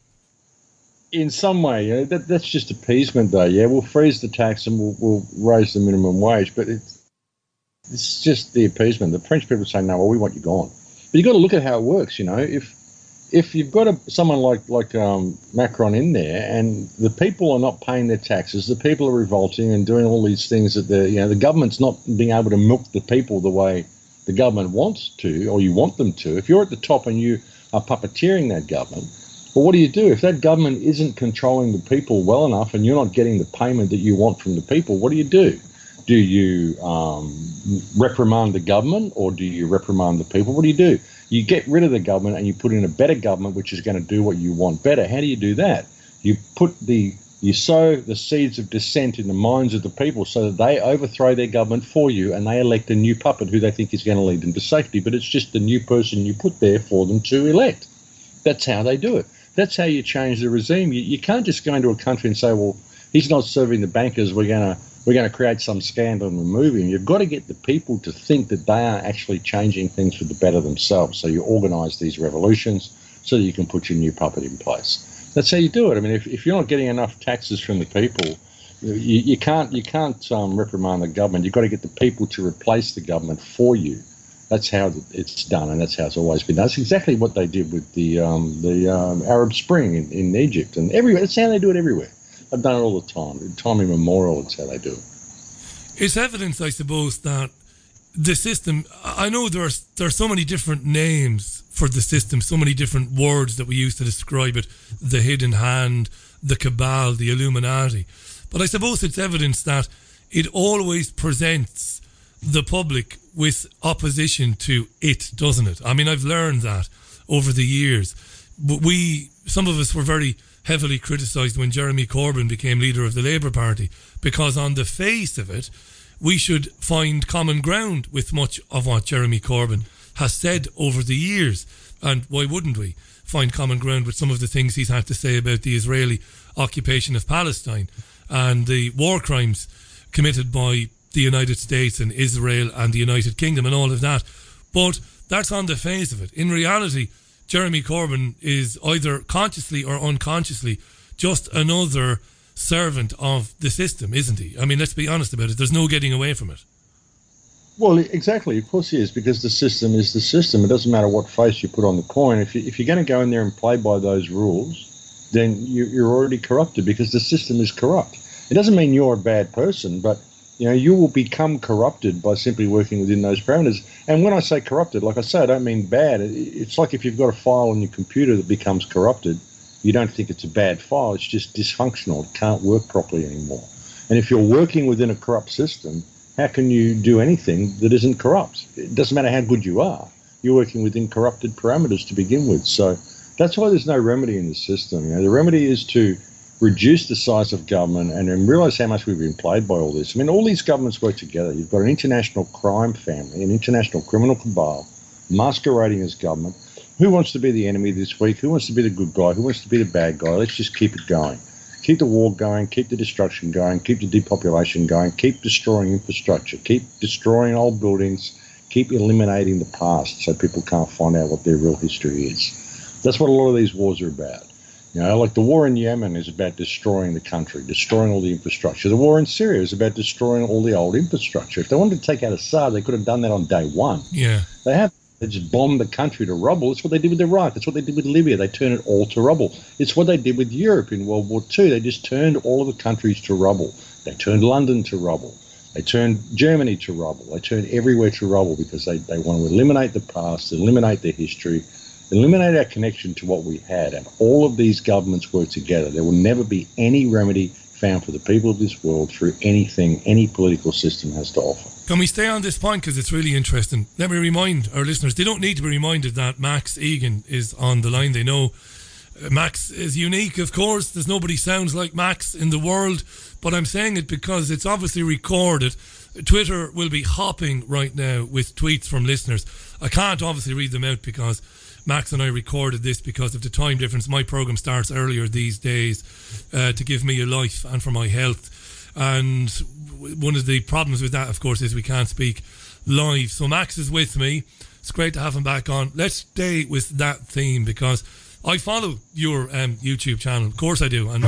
In some way, yeah, that's just appeasement, though. Yeah, we'll freeze the tax and we'll raise the minimum wage, but it's just the appeasement. The French people say, no, well, we want you gone. But you've got to look at how it works. You know, if you've got someone like Macron in there, and the people are not paying their taxes, the people are revolting and doing all these things that the government's not being able to milk the people the way the government wants to, or you want them to. If you're at the top and you are puppeteering that government, well, what do you do? If that government isn't controlling the people well enough and you're not getting the payment that you want from the people, what do you do? Do you reprimand the government, or do you reprimand the people? What do you do? You get rid of the government and you put in a better government which is going to do what you want better. How do you do that? You sow the seeds of dissent in the minds of the people so that they overthrow their government for you and they elect a new puppet who they think is going to lead them to safety. But it's just the new person you put there for them to elect. That's how they do it. That's how you change the regime. You can't just go into a country and say, well, he's not serving the bankers, we're going to create some scandal and remove him. You've got to get the people to think that they are actually changing things for the better themselves. So you organise these revolutions so that you can put your new puppet in place. That's how you do it. I mean, if you're not getting enough taxes from the people, you can't reprimand the government. You've got to get the people to replace the government for you. That's how it's done, and that's how it's always been done. That's exactly what they did with the Arab Spring in Egypt and everywhere. That's how they do it everywhere. They've done it all the time. Time immemorial, it's how they do it. It's evidence, I suppose, that the system, I know there are so many different names for the system, so many different words that we use to describe it, the hidden hand, the cabal, the Illuminati. But I suppose it's evidence that it always presents the public with opposition to it, doesn't it? I mean, I've learned that over the years. But some of us were very heavily criticised when Jeremy Corbyn became leader of the Labour Party, because on the face of it, we should find common ground with much of what Jeremy Corbyn has said over the years. And why wouldn't we find common ground with some of the things he's had to say about the Israeli occupation of Palestine and the war crimes committed by the United States and Israel and the United Kingdom and all of that. But That's on the face of it. In reality, Jeremy Corbyn is either consciously or unconsciously just another servant of the system, isn't he? I mean, let's be honest about it. There's no getting away from it. Well, exactly. Of course he is, because the system is the system. It doesn't matter what face you put on the coin. If you're going to go in there and play by those rules, then you're already corrupted, because the system is corrupt. It doesn't mean you're a bad person, but you will become corrupted by simply working within those parameters. And when I say corrupted, like I say, I don't mean bad. It's like if you've got a file on your computer that becomes corrupted, you don't think it's a bad file. It's just dysfunctional. It can't work properly anymore. And if you're working within a corrupt system, how can you do anything that isn't corrupt? It doesn't matter how good you are. You're working within corrupted parameters to begin with. So that's why there's no remedy in the system. The remedy is to reduce the size of government and realise how much we've been played by all this. I mean, all these governments work together. You've got an international crime family, an international criminal cabal masquerading as government. Who wants to be the enemy this week? Who wants to be the good guy? Who wants to be the bad guy? Let's just keep it going. Keep the war going, keep the destruction going, keep the depopulation going, keep destroying infrastructure, keep destroying old buildings, keep eliminating the past so people can't find out what their real history is. That's what a lot of these wars are about. Like the war in Yemen is about destroying the country, destroying all the infrastructure. The war in Syria is about destroying all the old infrastructure. If they wanted to take out Assad, they could have done that on day one. Yeah. They just bombed the country to rubble. It's what they did with Iraq. It's what they did with Libya. They turned it all to rubble. It's what they did with Europe in World War II. They just turned all of the countries to rubble. They turned London to rubble. They turned Germany to rubble. They turned everywhere to rubble because they want to eliminate the past, eliminate the history, eliminate our connection to what we had. And all of these governments work together. There will never be any remedy found for the people of this world through anything any political system has to offer. Can we stay on this point, because it's really interesting? Let me remind our listeners, they don't need to be reminded that Max Egan is on the line. They know Max is unique, of course. There's nobody sounds like Max in the world, but I'm saying it because it's obviously recorded. Twitter will be hopping right now with tweets from listeners. I can't obviously read them out because Max and I recorded this because of the time difference. My programme starts earlier these days to give me a life and for my health. And one of the problems with that, of course, is we can't speak live. So Max is with me. It's great to have him back on. Let's stay with that theme because I follow your YouTube channel. Of course I do. And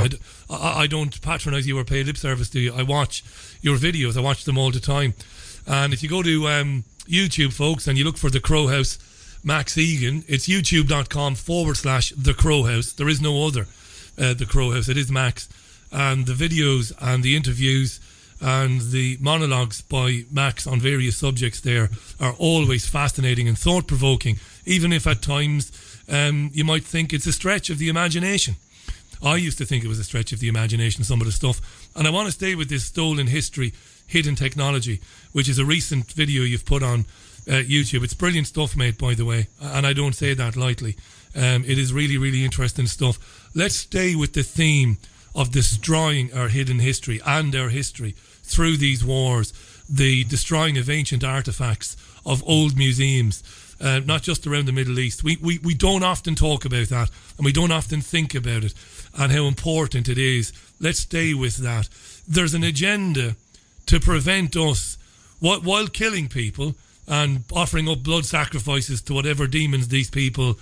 I don't patronise you or pay lip service to you. I watch your videos. I watch them all the time. And if you go to YouTube, folks, and you look for The Crow House, Max Egan, it's youtube.com/The Crow House. There is no other The Crow House. It is Max. And the videos and the interviews and the monologues by Max on various subjects there are always fascinating and thought-provoking, even if at times you might think it's a stretch of the imagination. I used to think it was a stretch of the imagination, some of the stuff. And I want to stay with this Stolen History, Hidden Technology, which is a recent video you've put on YouTube. It's brilliant stuff, mate, by the way, and I don't say that lightly. It is really, really interesting stuff. Let's stay with the theme of destroying our hidden history and our history through these wars, the destroying of ancient artefacts, of old museums, not just around the Middle East. We don't often talk about that, and we don't often think about it and how important it is. Let's stay with that. There's an agenda to prevent us, while killing people and offering up blood sacrifices to whatever demons these people,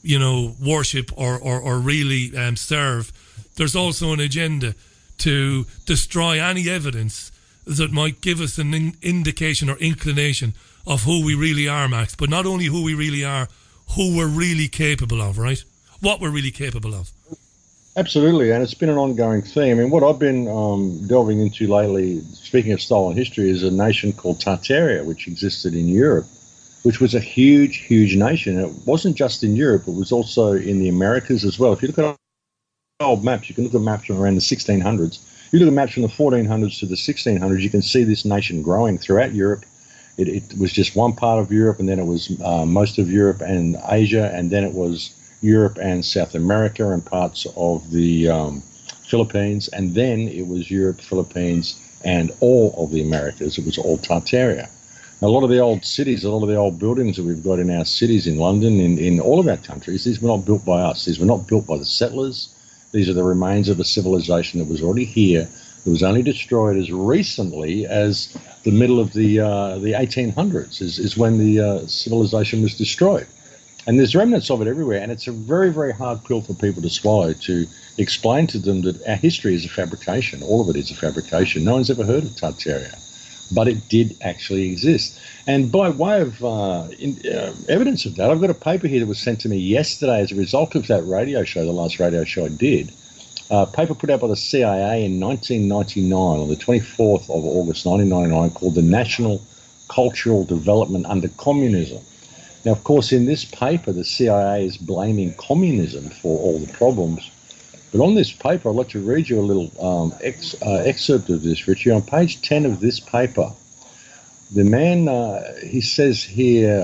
worship or really serve. There's also an agenda to destroy any evidence that might give us an indication or inclination of who we really are, Max. But not only who we really are, who we're really capable of, right? What we're really capable of. Absolutely, and it's been an ongoing theme. I mean, what I've been delving into lately, speaking of stolen history, is a nation called Tartaria, which existed in Europe, which was a huge, huge nation. It wasn't just in Europe, it was also in the Americas as well. If you look at old maps, you can look at maps from around the 1600s. You look at maps from the 1400s to the 1600s, you can see this nation growing throughout Europe. It was just one part of Europe, and then it was most of Europe and Asia, and then it was Europe and South America and parts of the Philippines, and then it was Europe, Philippines, and all of the Americas. It was all Tartaria. A lot of the old cities, a lot of the old buildings that we've got in our cities, in London, in all of our countries, these were not built by us. These were not built by the settlers. These are the remains of a civilization that was already here It was only destroyed as recently as the middle of the 1800s is when the civilization was destroyed. And there's remnants of it everywhere, and it's a very, very hard pill for people to swallow, to explain to them that our history is a fabrication. All of it is a fabrication. No one's ever heard of Tartaria, but it did actually exist. And by way of evidence of that, I've got a paper here that was sent to me yesterday as a result of that radio show, the last radio show I did. A paper put out by the CIA in 1999, on the 24th of August 1999, called The National Cultural Development Under Communism. Now, of course, in this paper, the CIA is blaming communism for all the problems. But on this paper, I'd like to read you a little excerpt of this, Richie. On page 10 of this paper, the man, he says here,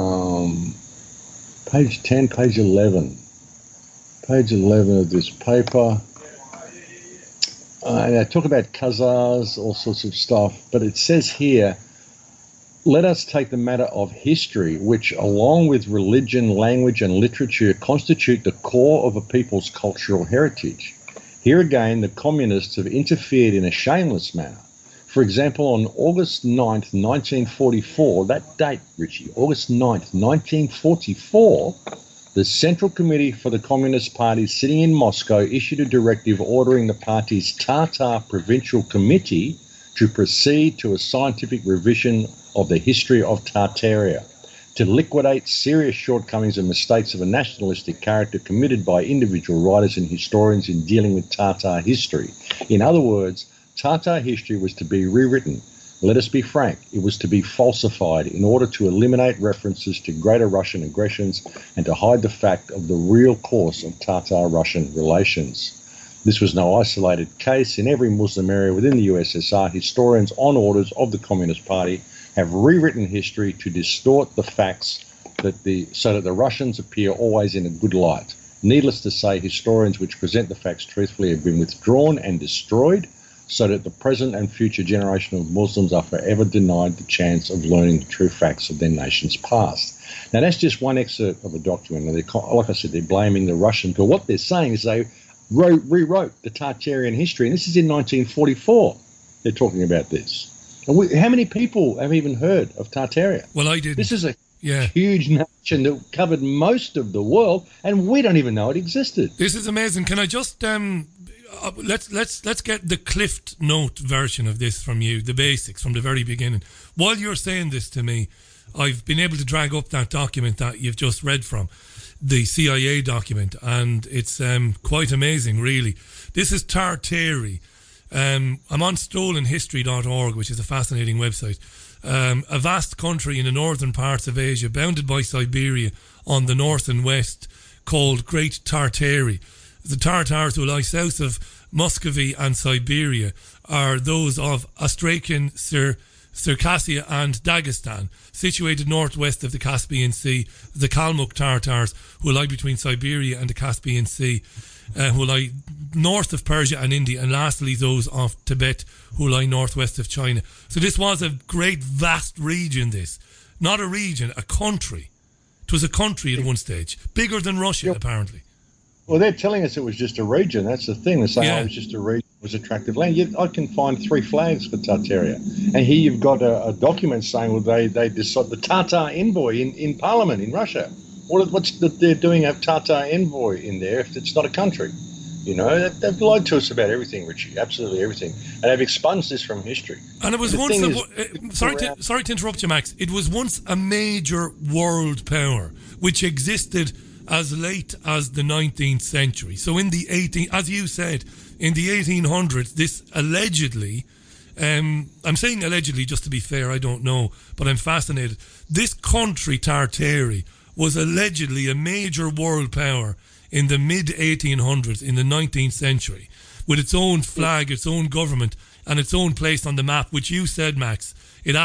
page 10, page 11 of this paper, and I talk about Khazars, all sorts of stuff, but it says here, let us take the matter of history, which along with religion, language and literature constitute the core of a people's cultural heritage. Here again, the communists have interfered in a shameless manner. For example, on August 9th, 1944, that date, Richie, August 9th, 1944, the Central Committee for the Communist Party sitting in Moscow issued a directive ordering the party's Tatar Provincial Committee to proceed to a scientific revision of the history of Tartaria, to liquidate serious shortcomings and mistakes of a nationalistic character committed by individual writers and historians in dealing with Tatar history. In other words, Tatar history was to be rewritten. Let us be frank, it was to be falsified in order to eliminate references to Greater Russian aggressions and to hide the fact of the real course of Tatar-Russian relations. This was no isolated case. In every Muslim area within the USSR, historians on orders of the Communist Party have rewritten history to distort the facts so that the Russians appear always in a good light. Needless to say, historians which present the facts truthfully have been withdrawn and destroyed, so that the present and future generation of Muslims are forever denied the chance of learning the true facts of their nation's past. Now, that's just one excerpt of a document. And like I said, they're blaming the Russians. But what they're saying is they rewrote the Tartarian history. And this is in 1944. They're talking about this. And how many people have even heard of Tartaria? Well, I did. This is a huge nation that covered most of the world, and we don't even know it existed. This is amazing. Can I just let's get the Cliff Note version of this from you, the basics from the very beginning. While you're saying this to me, I've been able to drag up that document that you've just read from, the CIA document, and it's quite amazing, really. This is Tartary. I'm on stolenhistory.org, which is a fascinating website. A vast country in the northern parts of Asia, bounded by Siberia on the north and west, called Great Tartary. The Tartars who lie south of Muscovy and Siberia are those of Astrakhan, Circassia and Dagestan, situated northwest of the Caspian Sea. The Kalmuk Tartars, who lie between Siberia and the Caspian Sea, who lie north of Persia and India, and lastly those of Tibet, who lie northwest of China. So this was a great vast region, this. Not a region, a country. It was a country at one stage, bigger than Russia, apparently. Well, they're telling us it was just a region. That's the thing. They're saying it was just a region, it was attractive land. Yet I can find 3 flags for Tartaria. And here you've got a document saying, well, they decide the Tatar envoy in Parliament in Russia. What's they're doing a Tatar envoy in there if it's not a country? You know, they've lied to us about everything, Richie, absolutely everything. And they've expunged this from history. And it was once, sorry to interrupt you, Max, it was once a major world power which existed as late as the 19th century. So in the as you said, in the 1800s, this allegedly, I'm saying allegedly just to be fair, I don't know, but I'm fascinated. This country, Tartary, was allegedly a major world power in the mid-1800s, in the 19th century, with its own flag, its own government, and its own place on the map, which you said, Max,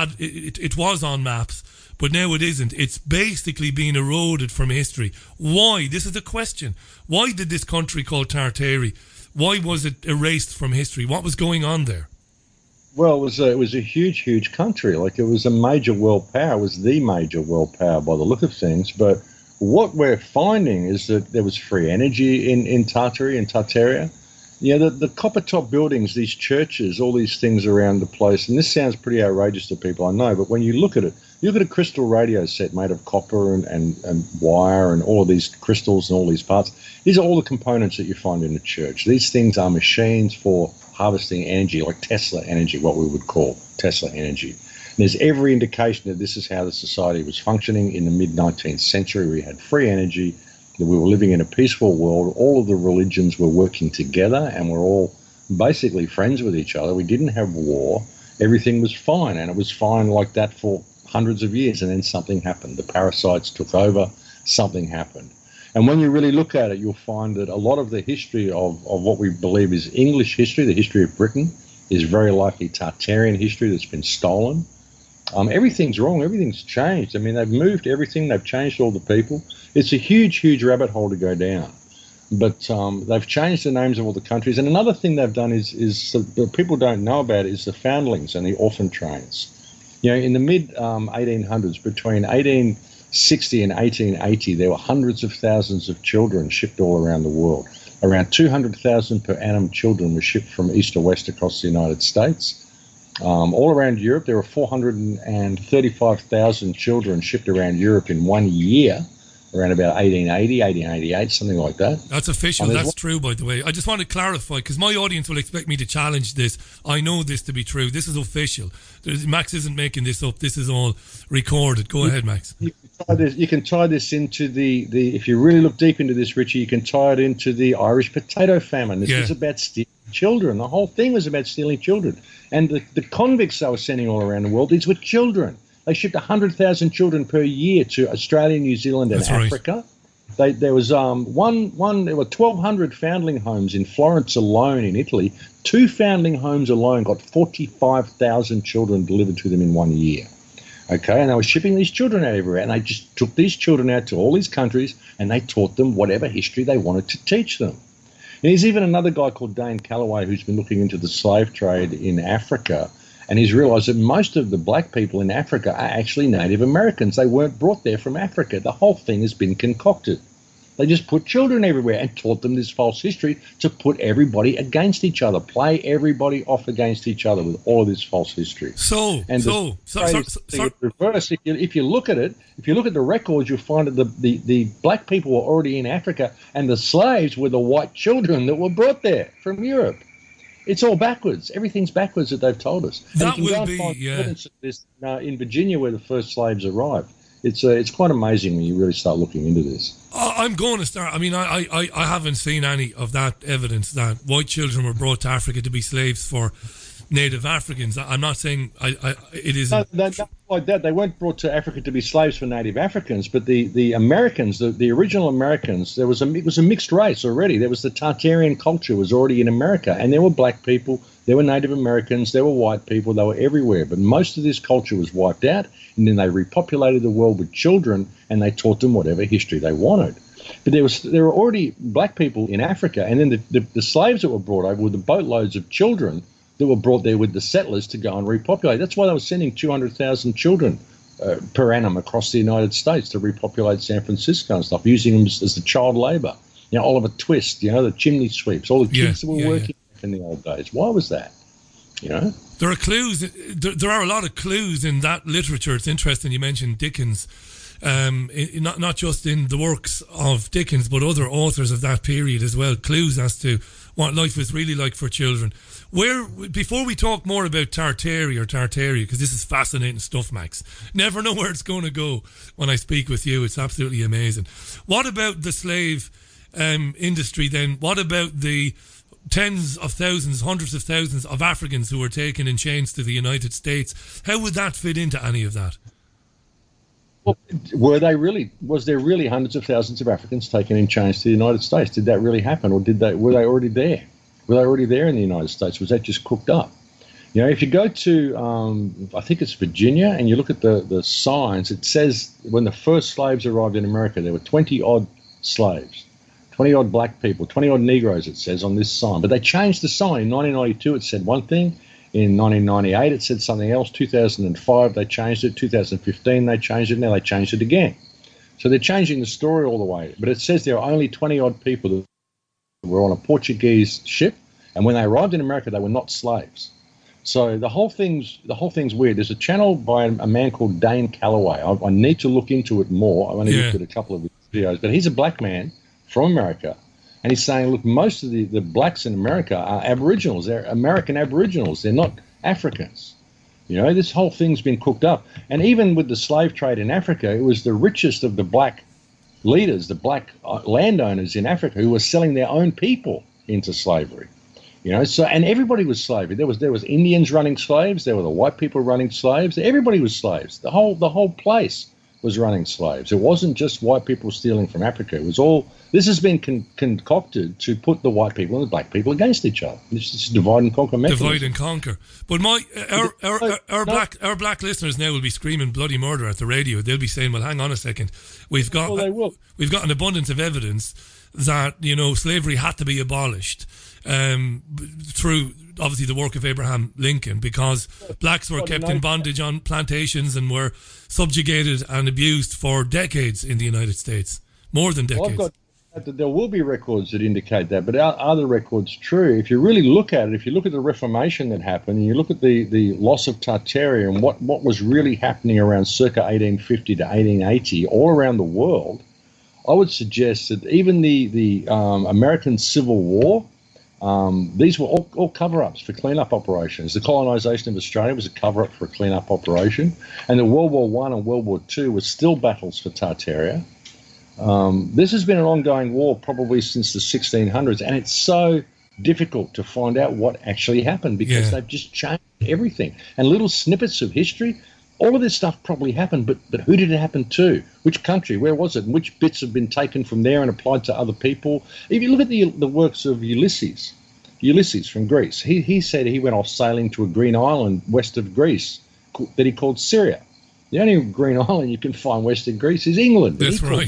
it was on maps, but now it isn't. It's basically being eroded from history. Why? This is the question. Why did this country called Tartary, why was it erased from history? What was going on there? Well, it was a huge, huge country. Like, it was a major world power. It was the major world power by the look of things. But what we're finding is that there was free energy in Tartary and Tartaria. The copper top buildings, these churches, all these things around the place, and this sounds pretty outrageous to people, I know, but when you look at it, you look at a crystal radio set made of copper and wire and all of these crystals and all these parts. These are all the components that you find in a church. These things are machines for harvesting energy, like Tesla energy, what we would call Tesla energy. And there's every indication that this is how the society was functioning in the mid-19th century. We had free energy, that we were living in a peaceful world. All of the religions were working together and we're all basically friends with each other. We didn't have war. Everything was fine, and it was fine like that for hundreds of years, and then something happened. The parasites took over, something happened. And when you really look at it, you'll find that a lot of the history of what we believe is English history, the history of Britain, is very likely Tartarian history that's been stolen. Everything's wrong. Everything's changed. I mean, they've moved everything. They've changed all the people. It's a huge, huge rabbit hole to go down. But they've changed the names of all the countries. And another thing they've done is that people don't know about is the foundlings and the orphan trains. In the mid-1800s, between 1860 and 1880, there were hundreds of thousands of children shipped all around the world. Around 200,000 per annum children were shipped from east to west across the United States. All around Europe, there were 435,000 children shipped around Europe in 1 year, around about 1880, 1888, something like that. That's official. That's true, by the way. I just want to clarify, because my audience will expect me to challenge this. I know this to be true. This is official. Max isn't making this up. This is all recorded. Go ahead, Max. You can tie this into the if you really look deep into this, Richie, you can tie it into the Irish potato famine. This was about stealing children. The whole thing was about stealing children. And the convicts they were sending all around the world, these were children. They shipped 100,000 children per year to Australia, New Zealand, and Africa. Right. There was there were 1,200 foundling homes in Florence alone in Italy. 2 foundling homes alone got 45,000 children delivered to them in 1 year. Okay, and they were shipping these children out everywhere, and they just took these children out to all these countries, and they taught them whatever history they wanted to teach them. And there's even another guy called Dane Calloway who's been looking into the slave trade in Africa. And he's realised that most of the black people in Africa are actually Native Americans. They weren't brought there from Africa. The whole thing has been concocted. They just put children everywhere and taught them this false history to put everybody against each other, play everybody off against each other with all of this false history. Reverse. If you look at it, if you look at the records, you'll find that the black people were already in Africa, and the slaves were the white children that were brought there from Europe. It's all backwards. Everything's backwards that they've told us. That and you can will go and be, find evidence of this in Virginia, where the first slaves arrived. It's quite amazing when you really start looking into this. I'm going to start. I mean, I haven't seen any of that evidence that white children were brought to Africa to be slaves for Native Africans. I'm not saying it isn't. No, not like that. They weren't brought to Africa to be slaves for Native Africans, but the Americans, the original Americans, it was a mixed race already. There was the Tartarian culture was already in America, and there were black people, there were Native Americans, there were white people, they were everywhere. But most of this culture was wiped out, and then they repopulated the world with children, and they taught them whatever history they wanted. But there were already black people in Africa, and then the slaves that were brought over were the boatloads of children that were brought there with the settlers to go and repopulate. That's why they were sending 200,000 children per annum across the United States to repopulate San Francisco and stuff, using them as the child labour. Oliver Twist, the chimney sweeps, all the kids that were working in the old days. Why was that? There are clues. There are a lot of clues in that literature. It's interesting you mentioned Dickens. Not just in the works of Dickens, but other authors of that period as well. Clues as to what life was really like for children. Before we talk more about Tartaria, because this is fascinating stuff, Max. Never know where it's going to go when I speak with you. It's absolutely amazing. What about the slave industry then? What about the tens of thousands, hundreds of thousands of Africans who were taken in chains to the United States? How would that fit into any of that? Well, was there really hundreds of thousands of Africans taken in chains to the United States? Did that really happen, or were they already there? Were they already there in the United States? Was that just cooked up? If you go to, I think it's Virginia, and you look at the signs, it says when the first slaves arrived in America, there were 20-odd slaves, 20-odd black people, 20-odd Negroes, it says on this sign. But they changed the sign. In 1992, it said one thing. In 1998, it said something else. 2005, they changed it. 2015, they changed it. Now they changed it again. So they're changing the story all the way. But it says there are only 20-odd people that were on a Portuguese ship And when they arrived in America, they were not slaves. So the whole thing's weird. There's a channel by a man called Dane Calloway. I need to look into it more. I've only looked at a couple of his videos, but he's a black man from America, and he's saying, look, most of the blacks in America are Aboriginals. They're American Aboriginals. They're not Africans. This whole thing's been cooked up. And even with the slave trade in Africa, it was the richest of the black leaders, the black landowners in Africa, who were selling their own people into slavery. So, and everybody was slavery. There was Indians running slaves. There were the white people running slaves. Everybody was slaves. The whole place was running slaves. It wasn't just white people stealing from Africa. It was all. This has been concocted to put the white people and the black people against each other. This is divide and conquer mechanism. Divide and conquer. But our black listeners now will be screaming bloody murder at the radio. They'll be saying, "Well, hang on a second. We've got an abundance of evidence that slavery had to be abolished." Through obviously the work of Abraham Lincoln, because blacks were kept in bondage on plantations and were subjugated and abused for decades in the United States, more than decades. There will be records that indicate that, but are the records true? If you really look at it, if you look at the Reformation that happened, and you look at the loss of Tartaria and what was really happening around circa 1850 to 1880 all around the world, I would suggest that even the American Civil War, these were all cover-ups for clean-up operations. The colonisation of Australia was a cover-up for a clean-up operation, and the World War I and World War II were still battles for Tartaria. This has been an ongoing war probably since the 1600s, and it's so difficult to find out what actually happened because they've just changed everything. And little snippets of history, all of this stuff probably happened, but who did it happen to? Which country? Where was it? And which bits have been taken from there and applied to other people? If you look at the works of Ulysses from Greece, he said he went off sailing to a green island west of Greece that he called Syria. The only green island you can find west of Greece is England. That's right.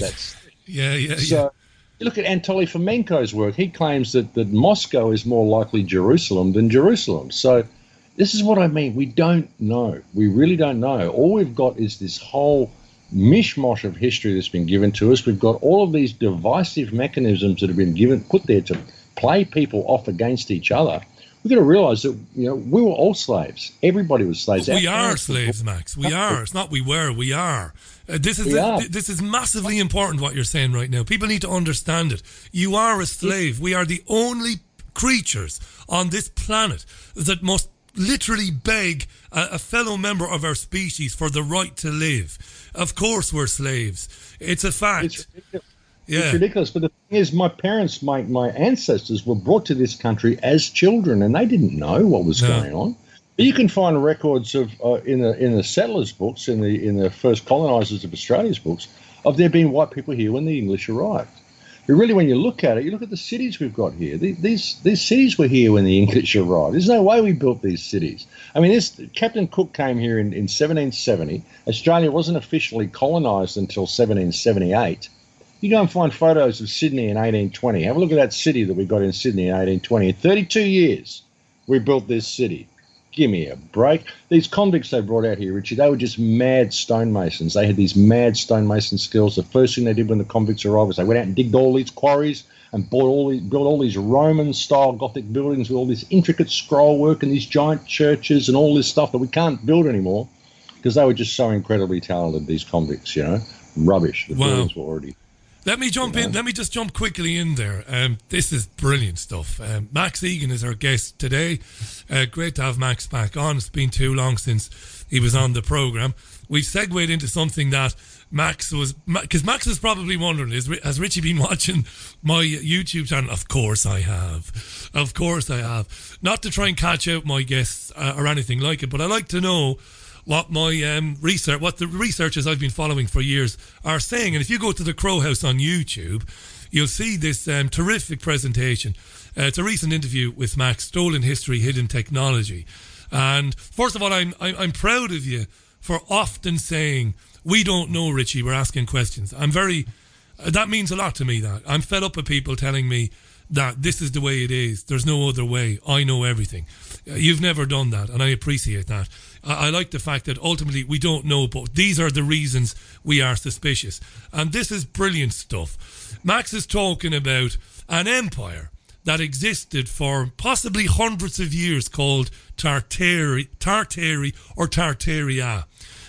So you look at Anatoly Fomenko's work. He claims that Moscow is more likely Jerusalem than Jerusalem. So this is what I mean. We don't know. We really don't know. All we've got is this whole mishmash of history that's been given to us. We've got all of these divisive mechanisms that have been put there to play people off against each other. We've got to realise that we were all slaves. Everybody was slaves. We are slaves, Max. We are. It's not we were. We are. This is massively important what you're saying right now. People need to understand it. You are a slave. We are the only creatures on this planet that must literally beg a fellow member of our species for the right to live. Of course we're slaves. It's a fact. It's ridiculous. But the thing is, my parents, my ancestors were brought to this country as children, and they didn't know what was going on. But you can find records of in the settlers' books, in the first colonisers of Australia's books, of there being white people here when the English arrived. But really, when you look at it, you look at the cities we've got here. These cities were here when the English arrived. There's no way we built these cities. I mean, Captain Cook came here in 1770. Australia wasn't officially colonised until 1778. You go and find photos of Sydney in 1820. Have a look at that city that we got in Sydney in 1820. In 32 years, we built this city. Give me a break. These convicts they brought out here, Richie, they were just mad stonemasons. They had these mad stonemason skills. The first thing they did when the convicts arrived was they went out and digged all these quarries and built all these Roman-style Gothic buildings with all this intricate scroll work and these giant churches and all this stuff that we can't build anymore because they were just so incredibly talented, these convicts, Rubbish. The buildings were already... Let me jump in. Let me just jump quickly in there. This is brilliant stuff. Max Egan is our guest today. Great to have Max back on. It's been too long since he was on the programme. We've segued into something that Max was... Because Max is probably wondering, has Richie been watching my YouTube channel? Of course I have. Of course I have. Not to try and catch out my guests or anything like it, but I like to know what my what the researchers I've been following for years are saying. And if you go to the Crow House on YouTube, you'll see this terrific presentation. It's a recent interview with Max, Stolen History, Hidden Technology. And first of all, I'm proud of you for often saying, we don't know, Richie, we're asking questions. That means a lot to me, that. I'm fed up with people telling me that this is the way it is. There's no other way. I know everything. You've never done that, and I appreciate that. I like the fact that ultimately we don't know, but these are the reasons we are suspicious. And this is brilliant stuff. Max is talking about an empire that existed for possibly hundreds of years called Tartary or Tartaria.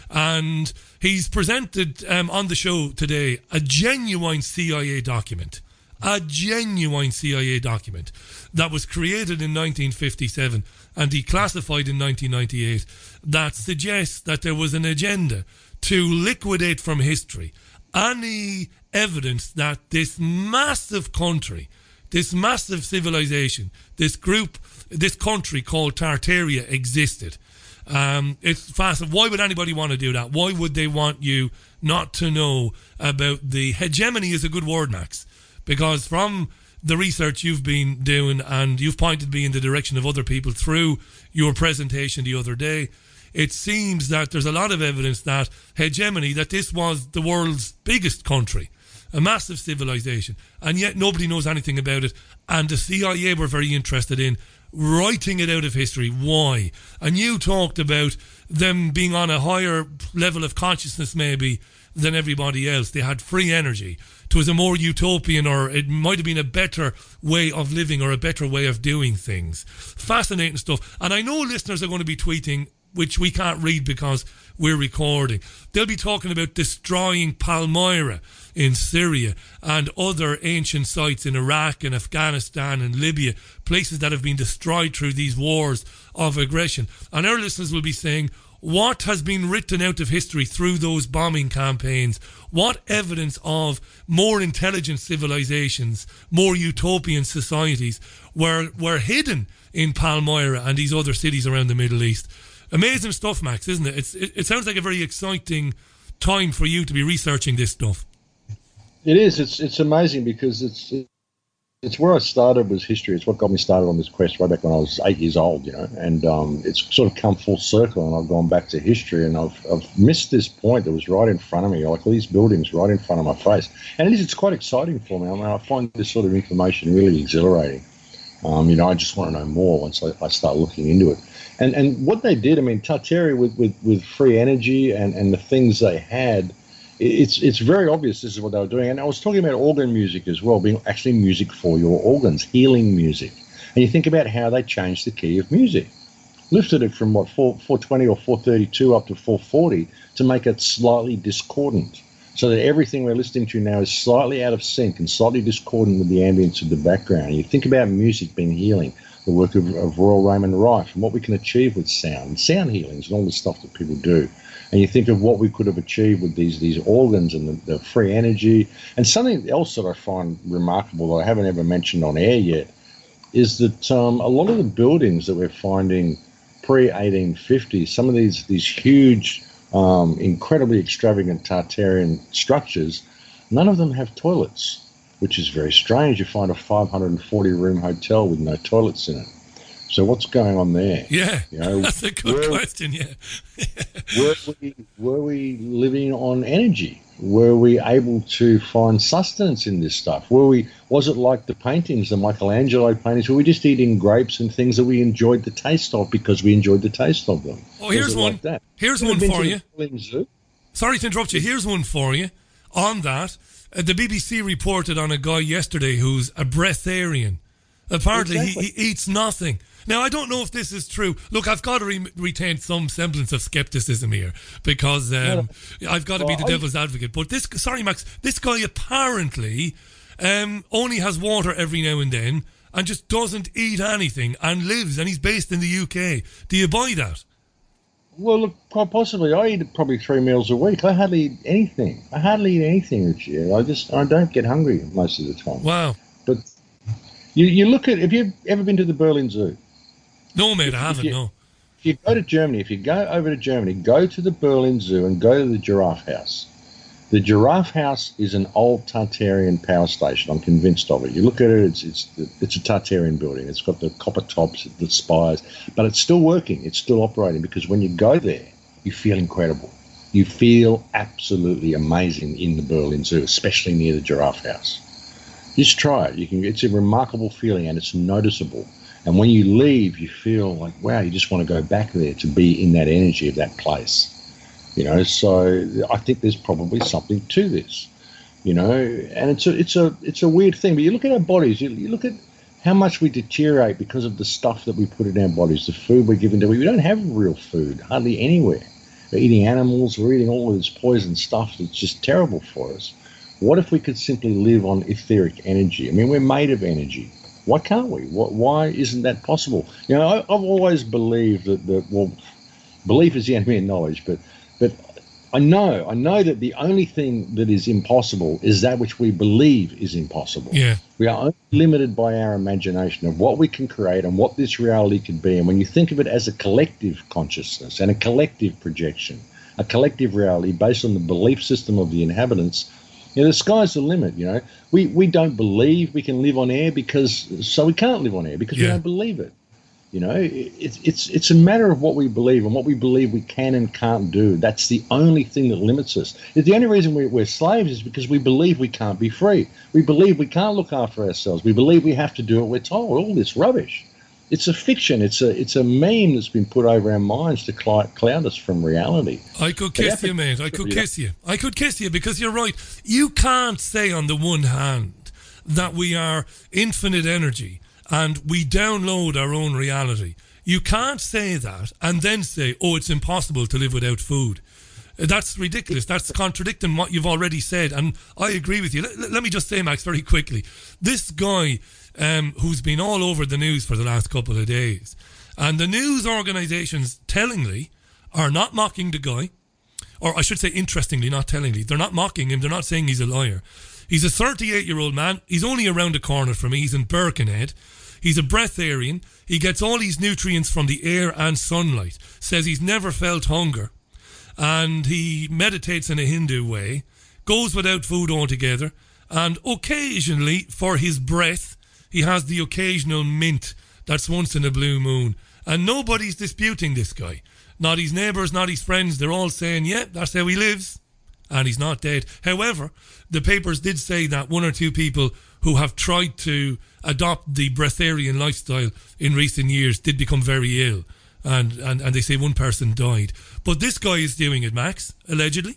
And he's presented on the show today a genuine CIA document. A genuine CIA document that was created in 1957 and declassified in 1998 that suggests that there was an agenda to liquidate from history any evidence that this massive country, this massive civilization, this country called Tartaria existed. It's fascinating. Why would anybody want to do that? Why would they want you not to know about the hegemony? Is a good word, Max, because from the research you've been doing, and you've pointed me in the direction of other people through your presentation the other day, it seems that there's a lot of evidence that hegemony, that this was the world's biggest country, a massive civilization, and yet nobody knows anything about it. And the CIA were very interested in writing it out of history. Why? And you talked about them being on a higher level of consciousness maybe than everybody else. They had free energy. It was a more utopian, or it might have been a better way of living or a better way of doing things. Fascinating stuff. And I know listeners are going to be tweeting, which we can't read because we're recording. They'll be talking about destroying Palmyra in Syria and other ancient sites in Iraq and Afghanistan and Libya, places that have been destroyed through these wars of aggression. And our listeners will be saying, what has been written out of history through those bombing campaigns? What evidence of more intelligent civilizations, more utopian societies were hidden in Palmyra and these other cities around the Middle East? Amazing stuff, Max, isn't it? It sounds like a very exciting time for you to be researching this stuff. It is. It's amazing because it's where I started was history. It's what got me started on this quest right back when I was 8 years old, and it's sort of come full circle, and I've gone back to history, and I've missed this point that was right in front of me, like all these buildings right in front of my face. And it's quite exciting for me. I mean, I find this sort of information really exhilarating. I just want to know more once I start looking into it. And what they did, I mean, Tartaria with free energy and the things they had, it's very obvious this is what they were doing. And I was talking about organ music as well, being actually music for your organs, healing music. And you think about how they changed the key of music. Lifted it from, 420 or 432 up to 440 to make it slightly discordant. So that everything we're listening to now is slightly out of sync and slightly discordant with the ambience of the background. You think about music being healing, the work of Royal Raymond Rife, and what we can achieve with sound healings and all the stuff that people do. And you think of what we could have achieved with these organs and the free energy. And something else that I find remarkable that I haven't ever mentioned on air yet is that a lot of the buildings that we're finding pre-1850, some of these huge, incredibly extravagant Tartarian structures, none of them have toilets, which is very strange. You find a 540-room hotel with no toilets in it. So what's going on there? Yeah, that's a good question, yeah. were we living on energy? Were we able to find sustenance in this stuff? Was it like the paintings, the Michelangelo paintings, were we just eating grapes and things that we enjoyed the taste of because we enjoyed the taste of them? Oh, here's one. Like here's one for you. Sorry to interrupt you. Here's one for you on that. The BBC reported on a guy yesterday who's a breatharian. Apparently, exactly. He eats nothing. Now, I don't know if this is true. Look, I've got to retain some semblance of skepticism here because I've got to be the devil's advocate. But Max, this guy apparently only has water every now and then and just doesn't eat anything and lives, and he's based in the UK. Do you buy that? Well, look, quite possibly. I eat probably 3 meals a week. I hardly eat anything. Each year. I don't get hungry most of the time. Wow. But you look at, have you ever been to the Berlin Zoo? No, mate, I haven't, no. If you go to Germany, if you go over to Germany, go to the Berlin Zoo and go to the Giraffe House. The Giraffe House is an old Tartarian power station. I'm convinced of it. You look at it, it's a Tartarian building. It's got the copper tops, the spires, but it's still working. It's still operating because when you go there, you feel incredible. You feel absolutely amazing in the Berlin Zoo, especially near the Giraffe House. Just try it. It's a remarkable feeling and it's noticeable. And when you leave, you feel like, wow, you just want to go back there to be in that energy of that place. So I think there's probably something to this, and it's a weird thing. But you look at our bodies, you look at how much we deteriorate because of the stuff that we put in our bodies, the food we're given to. We don't have real food hardly anywhere. We're eating animals, we're eating all of this poison stuff that's just terrible for us. What if we could simply live on etheric energy? I mean, we're made of energy. Why can't we? Why isn't that possible? You know, I've always believed that belief is the enemy of knowledge, but I know that the only thing that is impossible is that which we believe is impossible. Yeah. We are only limited by our imagination of what we can create and what this reality could be. And when you think of it as a collective consciousness and a collective projection, a collective reality based on the belief system of the inhabitants, you know, the sky's the limit. You know, we don't believe we can live on air so we can't live on air because we don't believe it. You know, it's a matter of what we believe and what we believe we can and can't do. That's the only thing that limits us. The only reason we're slaves is because we believe we can't be free. We believe we can't look after ourselves. We believe we have to do what we're told. All this rubbish. It's a fiction. It's a meme that's been put over our minds to cloud us from reality. I could kiss you, mate. I could kiss you. I could kiss you because you're right. You can't say on the one hand that we are infinite energy and we download our own reality. You can't say that and then say, oh, it's impossible to live without food. That's ridiculous. That's contradicting what you've already said. And I agree with you. Let me just say, Max, very quickly. This guy who's been all over the news for the last couple of days, and the news organisations tellingly are not mocking the guy, or I should say interestingly, not tellingly. They're not mocking him. They're not saying he's a liar. He's a 38-year-old man. He's only around the corner from me. He's in Birkenhead. He's a breatharian. He gets all these nutrients from the air and sunlight. Says he's never felt hunger. And he meditates in a Hindu way. Goes without food altogether. And occasionally, for his breath, he has the occasional mint that's once in a blue moon. And nobody's disputing this guy. Not his neighbours, not his friends. They're all saying, yeah, that's how he lives. And he's not dead. However, the papers did say that one or two people who have tried to adopt the breatharian lifestyle in recent years did become very ill. And they say one person died. But this guy is doing it, Max, allegedly.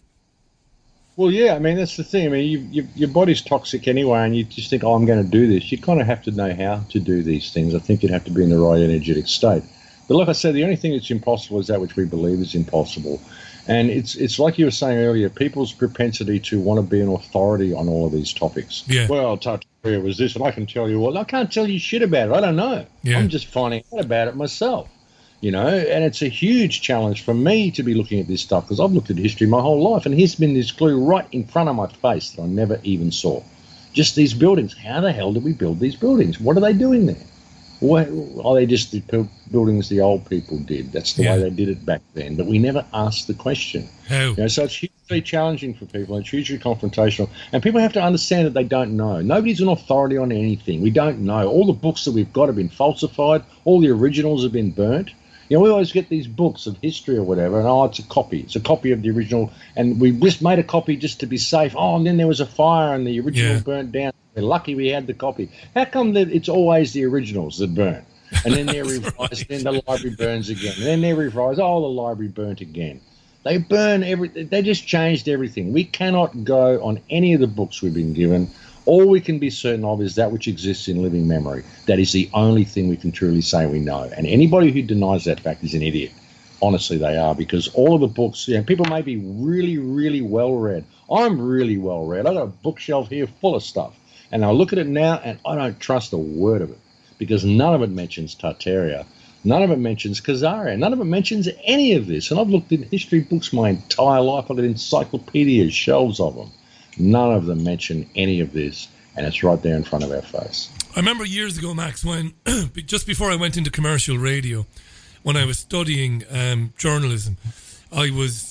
Well, yeah, I mean, that's the thing. I mean, your body's toxic anyway, and you just think, oh, I'm going to do this. You kind of have to know how to do these things. I think you'd have to be in the right energetic state. But like I said, the only thing that's impossible is that which we believe is impossible. And it's like you were saying earlier, people's propensity to want to be an authority on all of these topics. Yeah. Well, Tartaria was this, and I can tell you, well, I can't tell you shit about it. I don't know. Yeah. I'm just finding out about it myself. You know, and it's a huge challenge for me to be looking at this stuff because I've looked at history my whole life, and here's been this clue right in front of my face that I never even saw. Just these buildings. How the hell did we build these buildings? What are they doing there? What, are they just the buildings the old people did? That's the way they did it back then. But we never asked the question. How? You know, so it's hugely challenging for people. It's hugely confrontational. And people have to understand that they don't know. Nobody's an authority on anything. We don't know. All the books that we've got have been falsified. All the originals have been burnt. You know, we always get these books of history or whatever, and, oh, it's a copy. It's a copy of the original, and we just made a copy just to be safe. Oh, and then there was a fire, and the original burnt down. We're lucky we had the copy. How come that it's always the originals that burn? And then they're revised, then the library burns again. And then they're revised, oh, the library burnt again. They burn everything. They just changed everything. We cannot go on any of the books we've been given. All we can be certain of is that which exists in living memory. That is the only thing we can truly say we know. And anybody who denies that fact is an idiot. Honestly, they are, because all of the books, you know, people may be really, really well-read. I'm really well-read. I've got a bookshelf here full of stuff. And I look at it now, and I don't trust a word of it, because none of it mentions Tartaria. None of it mentions Khazaria. None of it mentions any of this. And I've looked in history books my entire life. I've got encyclopedias, shelves of them. None of them mention any of this, and it's right there in front of our face. I remember years ago, Max, when just before I went into commercial radio, when I was studying journalism, I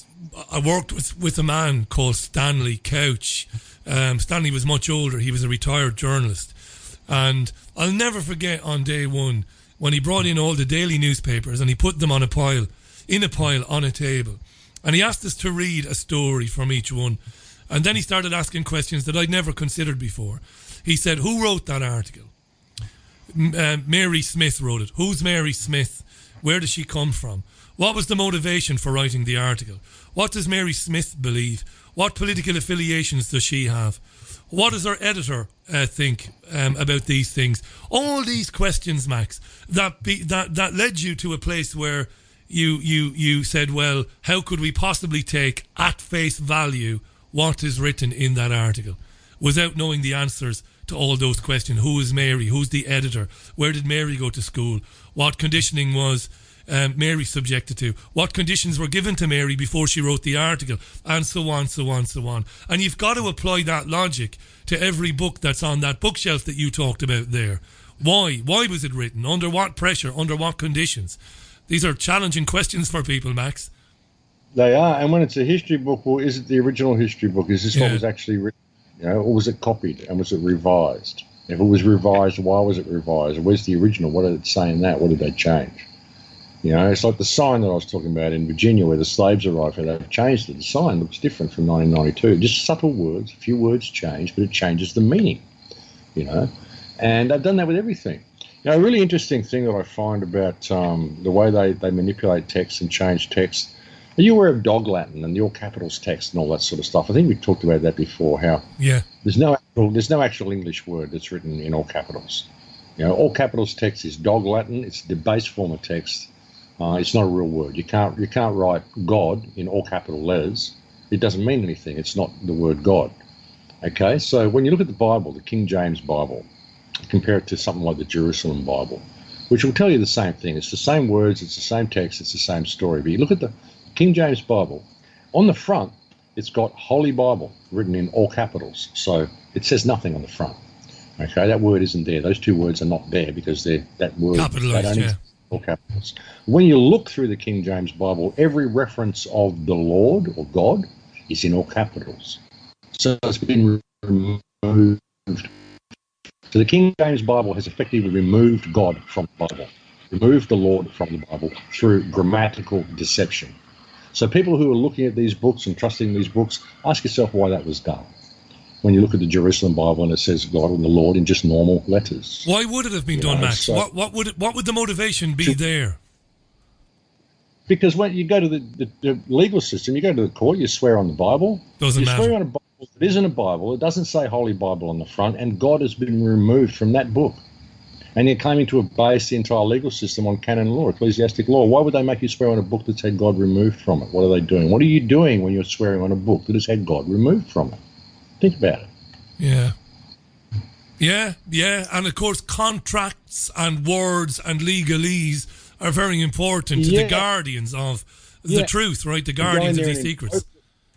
worked with a man called Stanley Couch. Stanley was much older. He was a retired journalist. And I'll never forget on day one when he brought in all the daily newspapers and he put them in a pile on a table. And he asked us to read a story from each one. And then he started asking questions that I'd never considered before. He said, who wrote that article? Mary Smith wrote it. Who's Mary Smith? Where does she come from? What was the motivation for writing the article? What does Mary Smith believe? What political affiliations does she have? What does our editor think about these things? All these questions, Max, that led you to a place where you said, well, how could we possibly take at face value what is written in that article without knowing the answers to all those questions? Who is Mary? Who's the editor? Where did Mary go to school? What conditioning was Mary subjected to? What conditions were given to Mary before she wrote the article? And so on, so on, so on. And you've got to apply that logic to every book that's on that bookshelf that you talked about there. Why? Why was it written? Under what pressure? Under what conditions? These are challenging questions for people, Max. They are. And when it's a history book, well, is it the original history book? Is this what was actually written? Or was it copied and was it revised? If it was revised, why was it revised? Where's the original? What did it say in that? What did they change? It's like the sign that I was talking about in Virginia where the slaves arrived. They've changed it. The sign looks different from 1992. Just subtle words, a few words change, but it changes the meaning, And they've done that with everything. A really interesting thing that I find about the way they manipulate text and change text. Are you aware of Dog Latin and the all capitals text and all that sort of stuff? I think we talked about that before, how there's no actual English word that's written in all capitals. All capitals text is Dog Latin. It's the base form of text. It's not a real word. You can't write God in all capital letters. It doesn't mean anything. It's not the word God. Okay, so when you look at the Bible, the King James Bible, compare it to something like the Jerusalem Bible, which will tell you the same thing. It's the same words, it's the same text, it's the same story. But you look at the King James Bible, on the front, it's got Holy Bible written in all capitals. So it says nothing on the front. Okay, that word isn't there. Those two words are not there because that word capitalized, all capitals. When you look through the King James Bible, every reference of the Lord or God is in all capitals. So it's been removed. So the King James Bible has effectively removed God from the Bible, removed the Lord from the Bible through grammatical deception. So people who are looking at these books and trusting these books, ask yourself why that was done. When you look at the Jerusalem Bible and it says God and the Lord in just normal letters. Why would it have been done, Max? So, what would the motivation be there? Because when you go to the legal system, you go to the court, you swear on the Bible. Doesn't matter. You swear on a Bible that isn't a Bible. It doesn't say Holy Bible on the front, and God has been removed from that book. And you're claiming to have based the entire legal system on canon law, ecclesiastic law. Why would they make you swear on a book that's had God removed from it? What are they doing? What are you doing when you're swearing on a book that has had God removed from it? Think about it. Yeah. And of course, contracts and words and legalese are very important to the guardians of the truth, right? The guardians of these secrets.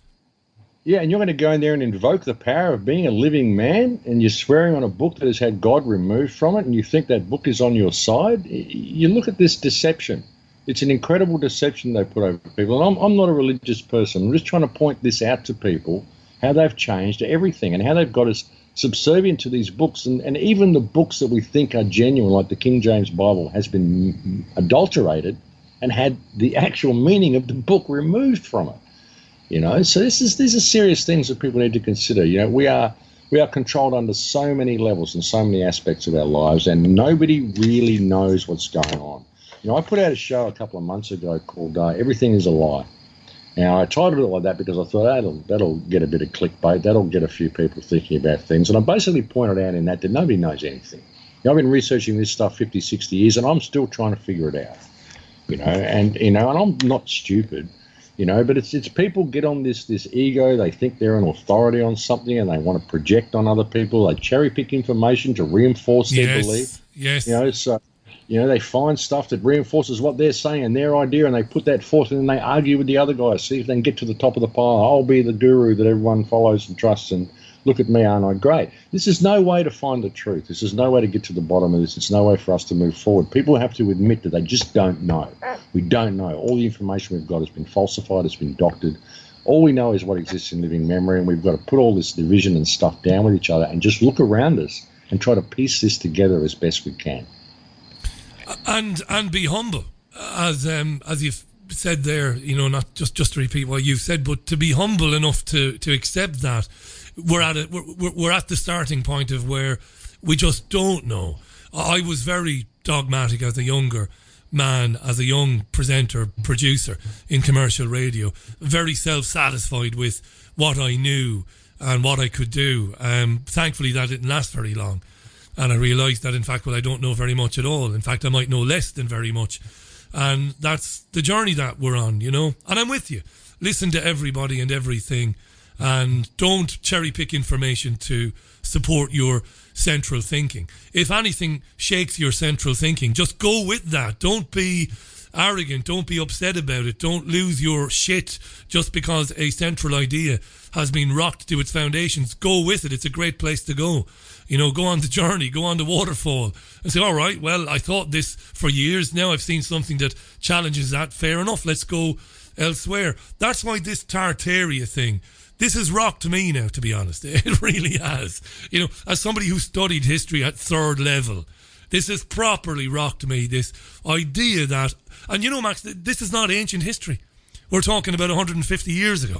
And you're going to go in there and invoke the power of being a living man, and you're swearing on a book that has had God removed from it, and you think that book is on your side? You look at this deception. It's an incredible deception they put over people. And I'm not a religious person. I'm just trying to point this out to people, how they've changed everything and how they've got us subservient to these books. And even the books that we think are genuine, like the King James Bible, has been adulterated and had the actual meaning of the book removed from it. So these are serious things that people need to consider. We are controlled under so many levels and so many aspects of our lives, and nobody really knows what's going on. I put out a show a couple of months ago called Everything is a Lie. Now, I titled it like that because I thought that'll get a bit of clickbait. That'll get a few people thinking about things. And I basically pointed out in that nobody knows anything. I've been researching this stuff 50, 60 years, and I'm still trying to figure it out. And I'm not stupid, but it's people get on this ego. They think they're an authority on something, and they want to project on other people. They cherry pick information to reinforce their belief. Yes. They find stuff that reinforces what they're saying and their idea, and they put that forth, and then they argue with the other guys, see if they can get to the top of the pile. I'll be the guru that everyone follows and trusts, and look at me, aren't I great? This is no way to find the truth. This is no way to get to the bottom of this. It's no way for us to move forward. People have to admit that they just don't know. We don't know. All the information we've got has been falsified, it's been doctored. All we know is what exists in living memory, and we've got to put all this division and stuff down with each other and just look around us and try to piece this together as best we can. And be humble, as you've said there, not just to repeat what you've said, but to be humble enough to accept that we're at the starting point of where we just don't know. I was very dogmatic as a younger man, as a young presenter, producer in commercial radio, very self-satisfied with what I knew and what I could do. Thankfully, that didn't last very long. And I realised that, in fact, I don't know very much at all. In fact, I might know less than very much. And that's the journey that we're on, you know. And I'm with you. Listen to everybody and everything. And don't cherry pick information to support your central thinking. If anything shakes your central thinking, just go with that. Don't be arrogant. Don't be upset about it. Don't lose your shit just because a central idea has been rocked to its foundations. Go with it. It's a great place to go. You know, go on the journey, go on the waterfall and say, all right, well, I thought this for years. Now I've seen something that challenges that. Fair enough. Let's go elsewhere. That's why this Tartaria thing, this has rocked me now, to be honest. It really has. You know, as somebody who studied history at third level, this has properly rocked me, this idea that, and you know, Max, this is not ancient history. We're talking about 150 years ago,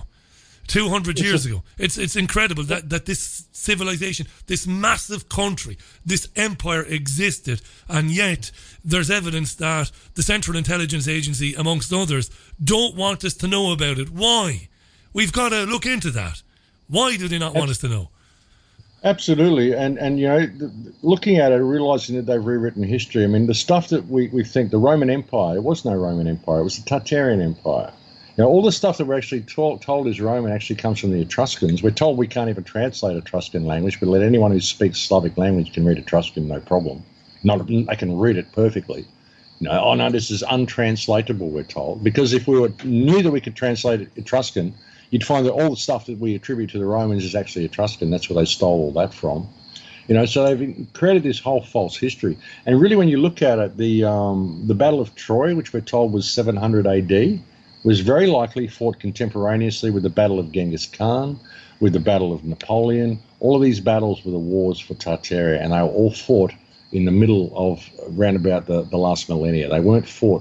200 years ago. It's incredible that this civilization, this massive country, this empire existed, and yet there's evidence that the Central Intelligence Agency, amongst others, don't want us to know about it. Why? We've got to look into that. Why do they not want us to know? Absolutely. And you know, looking at it, realising that they've rewritten history, I mean, the stuff that we think, the Roman Empire, there was no Roman Empire, it was the Tartarian Empire. You know, all the stuff that we're actually told is Roman actually comes from the Etruscans. We're told we can't even translate Etruscan language, but let anyone who speaks Slavic language can read Etruscan, no problem. They can read it perfectly. You know, oh no, this is untranslatable, we're told. Because if we knew that we could translate Etruscan, you'd find that all the stuff that we attribute to the Romans is actually Etruscan. That's where they stole all that from. You know, so they've created this whole false history. And really, when you look at it, the Battle of Troy, which we're told was 700 AD, was very likely fought contemporaneously with the Battle of Genghis Khan, with the Battle of Napoleon. All of these battles were the wars for Tartaria, and they were all fought in the middle of around about the last millennia. They weren't fought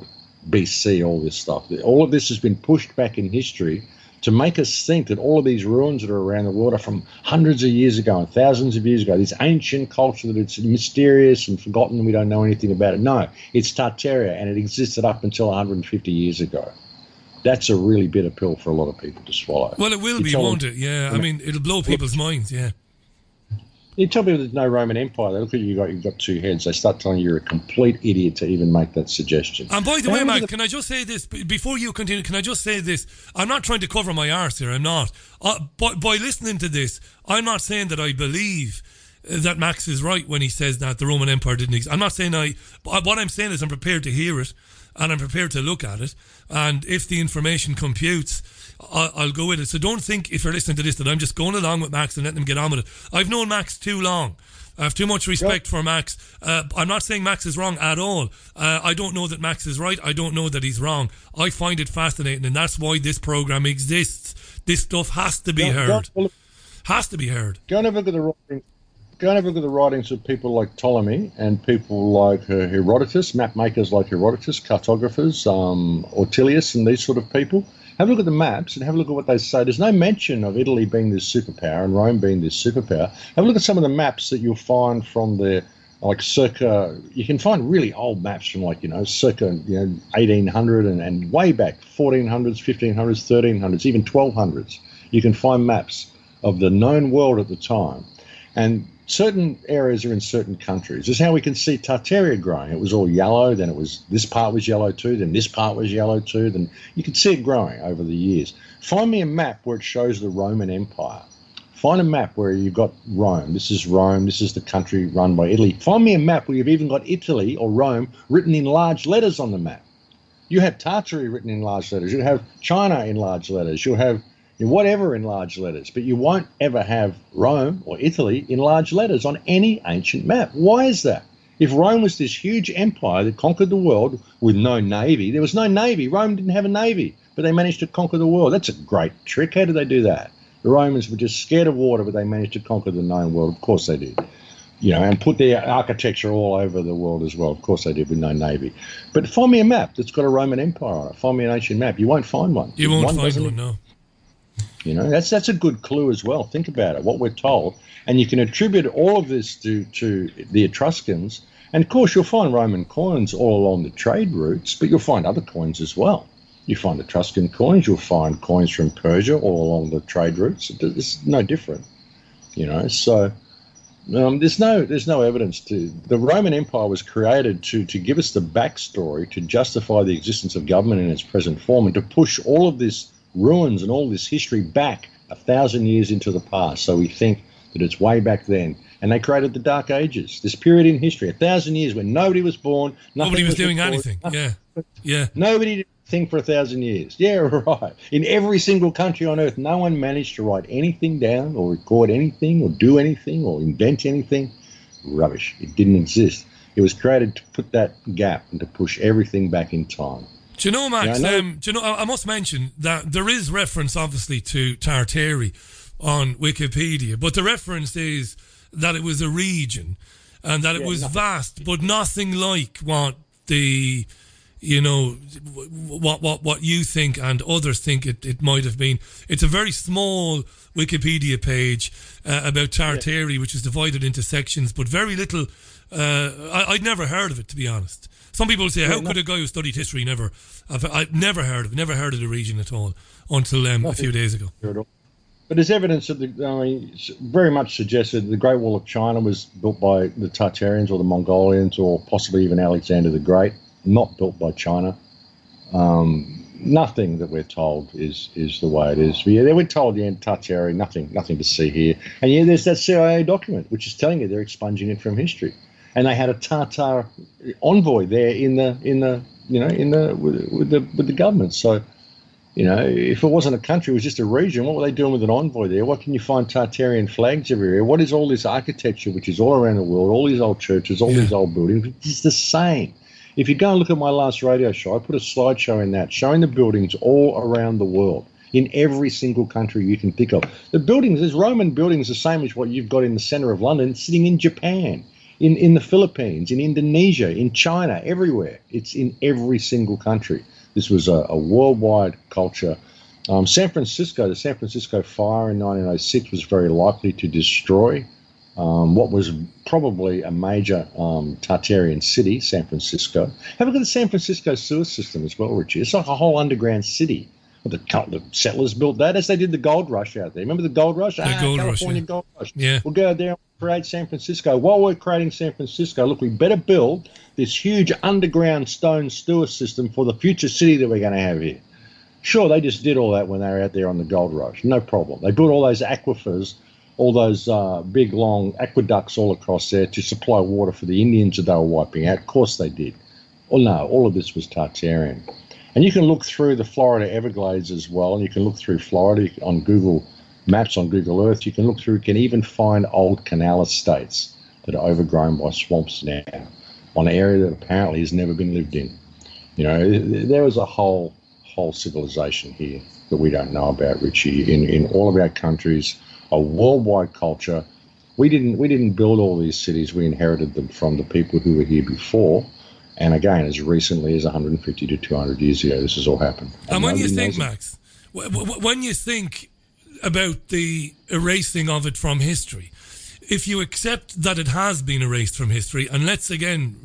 BC, all this stuff. All of this has been pushed back in history to make us think that all of these ruins that are around the world are from hundreds of years ago and thousands of years ago, this ancient culture that it's mysterious and forgotten, we don't know anything about it. No, it's Tartaria, and it existed up until 150 years ago. That's a really bitter pill for a lot of people to swallow. Well, it will be, won't it? Yeah, I mean, it'll blow people's minds, yeah. You tell people there's no Roman Empire, they look at you, you've got two heads. They start telling you you're a complete idiot to even make that suggestion. And by the way, Matt, can I just say this? Before you continue, can I just say this? I'm not trying to cover my arse here, I'm not. By listening to this, I'm not saying that I believe that Max is right when he says that the Roman Empire didn't exist. I'm not saying what I'm saying is I'm prepared to hear it, and I'm prepared to look at it, and if the information computes, I'll go with it. So don't think, if you're listening to this, that I'm just going along with Max and letting him get on with it. I've known Max too long. I have too much respect for Max. I'm not saying Max is wrong at all. I don't know that Max is right. I don't know that he's wrong. I find it fascinating, and that's why this program exists. This stuff has to be heard. Has to be heard. Go and have a look at the writing. Go and have a look at the writings of people like Ptolemy and people like Herodotus, map makers like Herodotus, cartographers, Ortelius and these sort of people. Have a look at the maps and have a look at what they say. There's no mention of Italy being this superpower and Rome being this superpower. Have a look at some of the maps that you'll find from the, like circa, you can find really old maps from like, circa, 1800 and way back, 1400s, 1500s, 1300s, even 1200s. You can find maps of the known world at the time. And certain areas are in certain countries. This is how we can see Tartaria growing. It was all yellow, then it was, this part was yellow too, then this part was yellow too, then you can see it growing over the years. Find me a map where it shows the Roman Empire. Find a map where you've got Rome. This is Rome, this is the country run by Italy. Find me a map where you've even got Italy or Rome written in large letters on the map. You have Tartary written in large letters. You have China in large letters. You'll have whatever in large letters, but you won't ever have Rome or Italy in large letters on any ancient map. Why is that? If Rome was this huge empire that conquered the world with no navy, there was no navy. Rome didn't have a navy, but they managed to conquer the world. That's a great trick. How did they do that? The Romans were just scared of water, but they managed to conquer the known world. Of course they did. And put their architecture all over the world as well. Of course they did with no navy. But find me a map that's got a Roman Empire on it. Find me an ancient map. You won't find one. You won't find one, no. That's a good clue as well. Think about it, what we're told. And you can attribute all of this to the Etruscans. And, of course, you'll find Roman coins all along the trade routes, but you'll find other coins as well. You find Etruscan coins, you'll find coins from Persia all along the trade routes. It's no different, So there's no evidence to. The Roman Empire was created to give us the backstory, to justify the existence of government in its present form, and to push all of this ruins and all this history back 1,000 years into the past. So we think that it's way back then. And they created the Dark Ages, this period in history, 1,000 years when nobody was born, nobody was doing anything. Yeah. Nobody did anything for 1,000 years. Yeah, right. In every single country on earth, no one managed to write anything down or record anything or do anything or invent anything. Rubbish. It didn't exist. It was created to put that gap and to push everything back in time. Do you know, Max? I must mention that there is reference, obviously, to Tartary on Wikipedia, but the reference is that it was a region and that it was vast, but nothing like what the, what you think and others think it might have been. It's a very small Wikipedia page about Tartary, which is divided into sections, but very little. I'd never heard of it, to be honest. Some people say, how could a guy who studied history never... I've never heard of the region at all until a few days ago. But there's evidence that very much suggested the Great Wall of China was built by the Tartarians or the Mongolians or possibly even Alexander the Great, not built by China. Nothing that we're told is the way it is. But we're told, Tartary, nothing to see here. And there's that CIA document which is telling you they're expunging it from history. And they had a Tatar envoy there with the government. So, if it wasn't a country, it was just a region, what were they doing with an envoy there? What can you find Tartarian flags everywhere? What is all this architecture, which is all around the world, all these old churches, all these old buildings? It's the same. If you go and look at my last radio show, I put a slideshow in that showing the buildings all around the world, in every single country you can think of. The buildings, there's Roman buildings the same as what you've got in the centre of London, sitting in Japan, in the Philippines, in Indonesia, in China, everywhere. It's in every single country. This was a worldwide culture. The San Francisco fire in 1906 was very likely to destroy what was probably a major Tartarian city, San Francisco. Have a look at the San Francisco sewer system as well, Richie. It's like a whole underground city. The settlers built that as they did the gold rush out there. Remember the gold rush? California gold rush. Yeah. We'll go there and create San Francisco. While we're creating San Francisco, look, we better build this huge underground stone sewer system for the future city that we're going to have here. Sure, they just did all that when they were out there on the gold rush. No problem. They built all those aquifers, all those big, long aqueducts all across there to supply water for the Indians that they were wiping out. Of course they did. Well, no, all of this was Tartarian. And you can look through the Florida Everglades as well, and you can look through Florida on Google Maps, on Google Earth. You can look through, you can even find old canal estates that are overgrown by swamps now on an area that apparently has never been lived in. There was a whole civilization here that we don't know about, Richie, in all of our countries, a worldwide culture. We didn't build all these cities. We inherited them from the people who were here before. And again, as recently as 150 to 200 years ago, this has all happened. And when you think, Max, when you think about the erasing of it from history, if you accept that it has been erased from history, and let's again,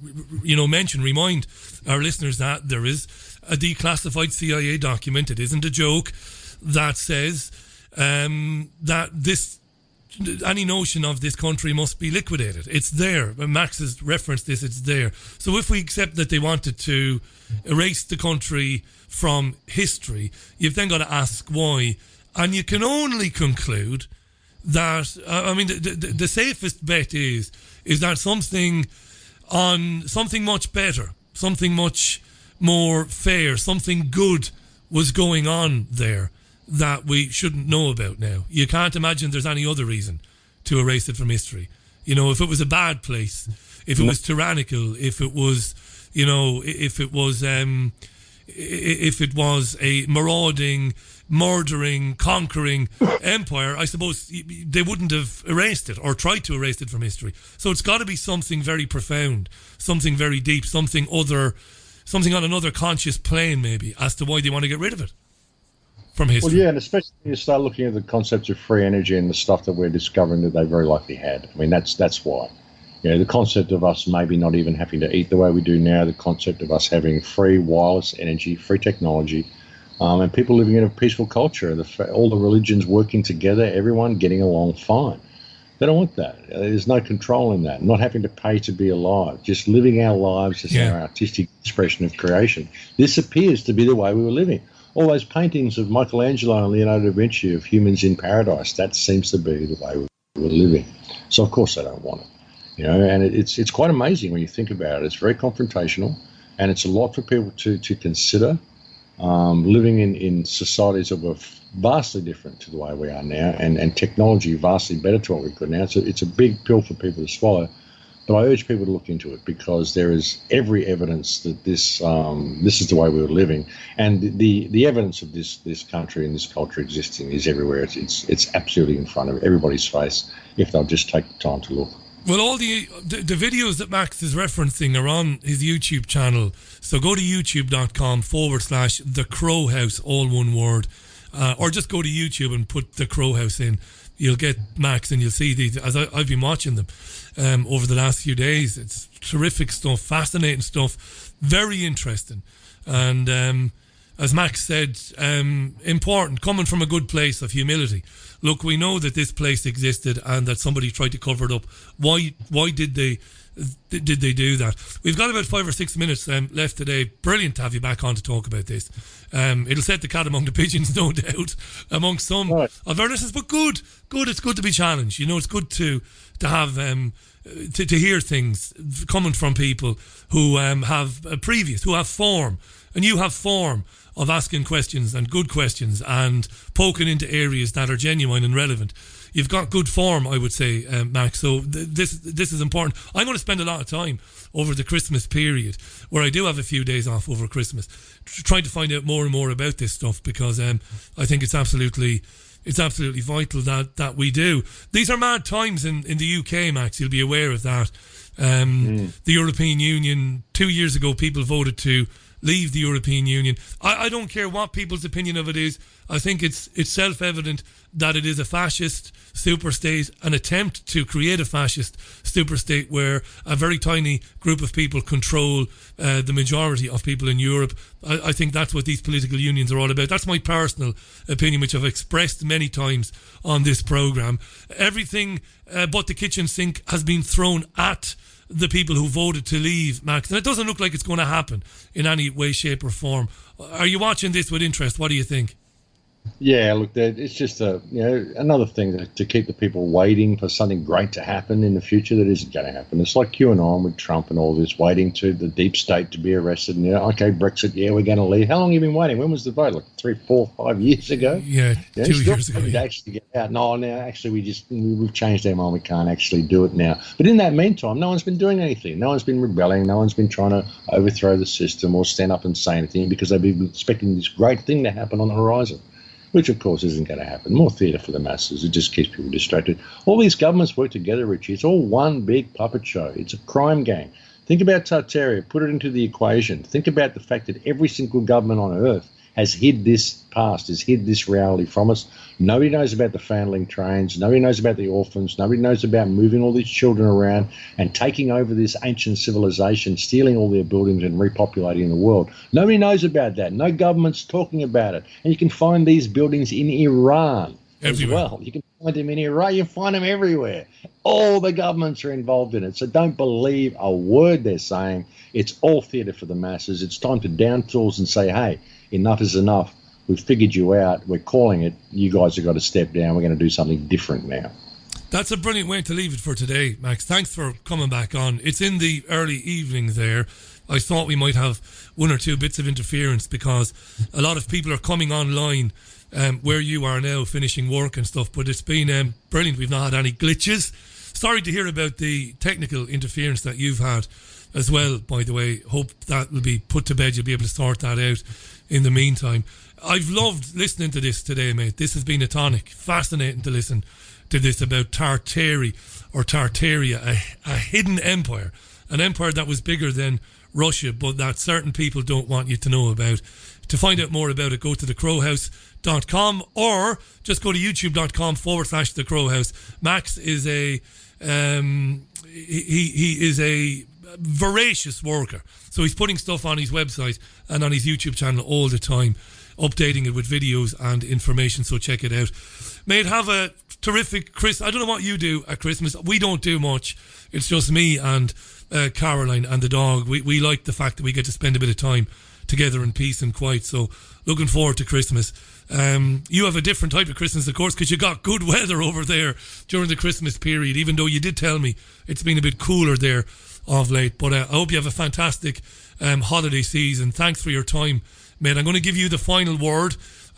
remind our listeners that there is a declassified CIA document, it isn't a joke, that says that any notion of this country must be liquidated. It's there. Max has referenced this, it's there. So if we accept that they wanted to erase the country from history, you've then got to ask why. And you can only conclude that, the safest bet is that something much better, something much more fair, something good was going on there that we shouldn't know about now. You can't imagine there's any other reason to erase it from history. If it was a bad place, if it was tyrannical, if it was a marauding, murdering, conquering empire, I suppose they wouldn't have erased it or tried to erase it from history. So it's got to be something very profound, something very deep, something on another conscious plane maybe, as to why they want to get rid of it from history. Well, yeah, and especially when you start looking at the concepts of free energy and the stuff that we're discovering that they very likely had. I mean, that's why. The concept of us maybe not even having to eat the way we do now, the concept of us having free wireless energy, free technology, and people living in a peaceful culture, all the religions working together, everyone getting along fine. They don't want that. There's no control in that. Not having to pay to be alive, just living our lives as our artistic expression of creation. This appears to be the way we were living. All those paintings of Michelangelo and Leonardo da Vinci of humans in paradise, that seems to be the way we were living. So, of course, they don't want it. And it's quite amazing when you think about it. It's very confrontational, and it's a lot for people to consider. Living in societies that were vastly different to the way we are now, and technology vastly better to what we've got now. So it's a big pill for people to swallow. But I urge people to look into it, because there is every evidence that this is the way we were living, and the evidence of this country and this culture existing is everywhere. It's absolutely in front of everybody's face if they'll just take the time to look. Well, all the videos that Max is referencing are on his YouTube channel. So go to youtube.com/The Crow House, all one word, or just go to YouTube and put The Crow House in. You'll get Max and you'll see these, as I've been watching them over the last few days. It's terrific stuff, fascinating stuff, very interesting. And as Max said, important, coming from a good place of humility. Look, we know that this place existed and that somebody tried to cover it up. Why did they do that? We've got about 5 or 6 minutes left today. Brilliant to have you back on to talk about this. It'll set the cat among the pigeons, no doubt, amongst some of our listeners. But good. It's good to be challenged. It's good to have to hear things coming from people who have a previous, who have form, and you have form of asking questions, and good questions, and poking into areas that are genuine and relevant. You've got good form, I would say, Max. So this is important. I'm going to spend a lot of time over the Christmas period, where I do have a few days off over Christmas, trying to find out more and more about this stuff, because I think it's absolutely vital that we do. These are mad times in the UK, Max. You'll be aware of that. The European Union, 2 years ago, people voted to leave the European Union. I don't care what people's opinion of it is. I think it's self-evident that it is a fascist superstate, an attempt to create a fascist superstate where a very tiny group of people control the majority of people in Europe. I think that's what these political unions are all about. That's my personal opinion, which I've expressed many times on this programme. Everything but the kitchen sink has been thrown at the people who voted to leave, Max, and it doesn't look like it's going to happen in any way, shape or form. Are you watching this with interest? What do you think? Yeah, look, it's just another thing to keep the people waiting for something great to happen in the future that isn't going to happen. It's like QAnon with Trump and all this, waiting to the deep state to be arrested. And okay, Brexit, we're going to leave. How long have you been waiting? When was the vote? Like 3, 4, 5 years ago? Yeah, 2 years ago. To actually get out. No, now actually we've changed our mind. We can't actually do it now. But in that meantime, no one's been doing anything. No one's been rebelling. No one's been trying to overthrow the system or stand up and say anything, because they've been expecting this great thing to happen on the horizon, which, of course, isn't going to happen. More theatre for the masses. It just keeps people distracted. All these governments work together, Richie. It's all one big puppet show. It's a crime gang. Think about Tartaria. Put it into the equation. Think about the fact that every single government on earth has hid this past, has hid this reality from us. Nobody knows about the foundling trains. Nobody knows about the orphans. Nobody knows about moving all these children around and taking over this ancient civilization, stealing all their buildings and repopulating the world. Nobody knows about that. No government's talking about it. And you can find these buildings in Iran everywhere as well. You can find them in Iraq. You find them everywhere. All the governments are involved in it. So don't believe a word they're saying. It's all theatre for the masses. It's time to down tools and say, hey, enough is enough. We've figured you out. We're calling it. You guys have got to step down. We're going to do something different now. That's a brilliant way to leave it for today, Max. Thanks for coming back on. It's in the early evening there. I thought we might have 1 or 2 bits of interference, because a lot of people are coming online where you are now, finishing work and stuff. But it's been brilliant. We've not had any glitches. Sorry to hear about the technical interference that you've had as well, by the way. Hope that will be put to bed. You'll be able to sort that out in the meantime. I've loved listening to this today, mate. This has been a tonic. Fascinating to listen to this about Tartary or Tartaria, a hidden empire, an empire that was bigger than Russia, but that certain people don't want you to know about. To find out more about it, go to thecrowhouse.com or just go to youtube.com/The Crow House. Max is he is a voracious worker. So he's putting stuff on his website and on his YouTube channel all the time, updating it with videos and information, so check it out. Mate, have a terrific Christmas. I don't know what you do at Christmas. We don't do much. It's just me and Caroline and the dog. We like the fact that we get to spend a bit of time together in peace and quiet, so looking forward to Christmas. You have a different type of Christmas, of course, because you got good weather over there during the Christmas period, even though you did tell me it's been a bit cooler there of late. But I hope you have a fantastic holiday season. Thanks for your time, mate. I'm going to give you the final word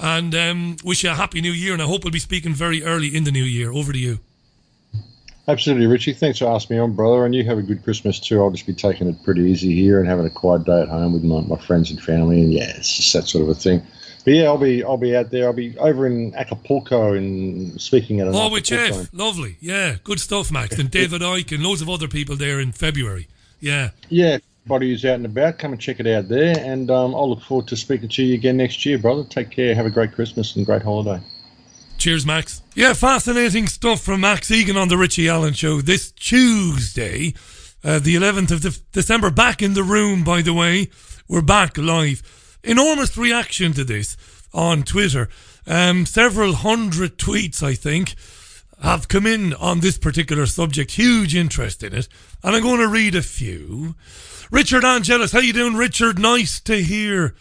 and wish you a happy new year, and I hope we'll be speaking very early in the new year. Over to you. Absolutely, Richie. Thanks for asking me on, brother. And you have a good Christmas too. I'll just be taking it pretty easy here and having a quiet day at home with my friends and family. And yeah, it's just that sort of a thing. But yeah, I'll be out there. I'll be over in Acapulco and speaking at an Acapulco. With Jeff. Lovely. Yeah, good stuff, Max. And David Icke and loads of other people there in February. Yeah. Yeah, everybody who's out and about, come and check it out there. And I'll look forward to speaking to you again next year, brother. Take care. Have a great Christmas and great holiday. Cheers, Max. Yeah, fascinating stuff from Max Egan on the Richie Allen Show this Tuesday, the 11th of December. Back in the room, by the way. We're back live. Enormous reaction to this on Twitter. Several hundred tweets, I think, have come in on this particular subject. Huge interest in it. And I'm going to read a few. Richard Angelis, how you doing, Richard? Nice to hear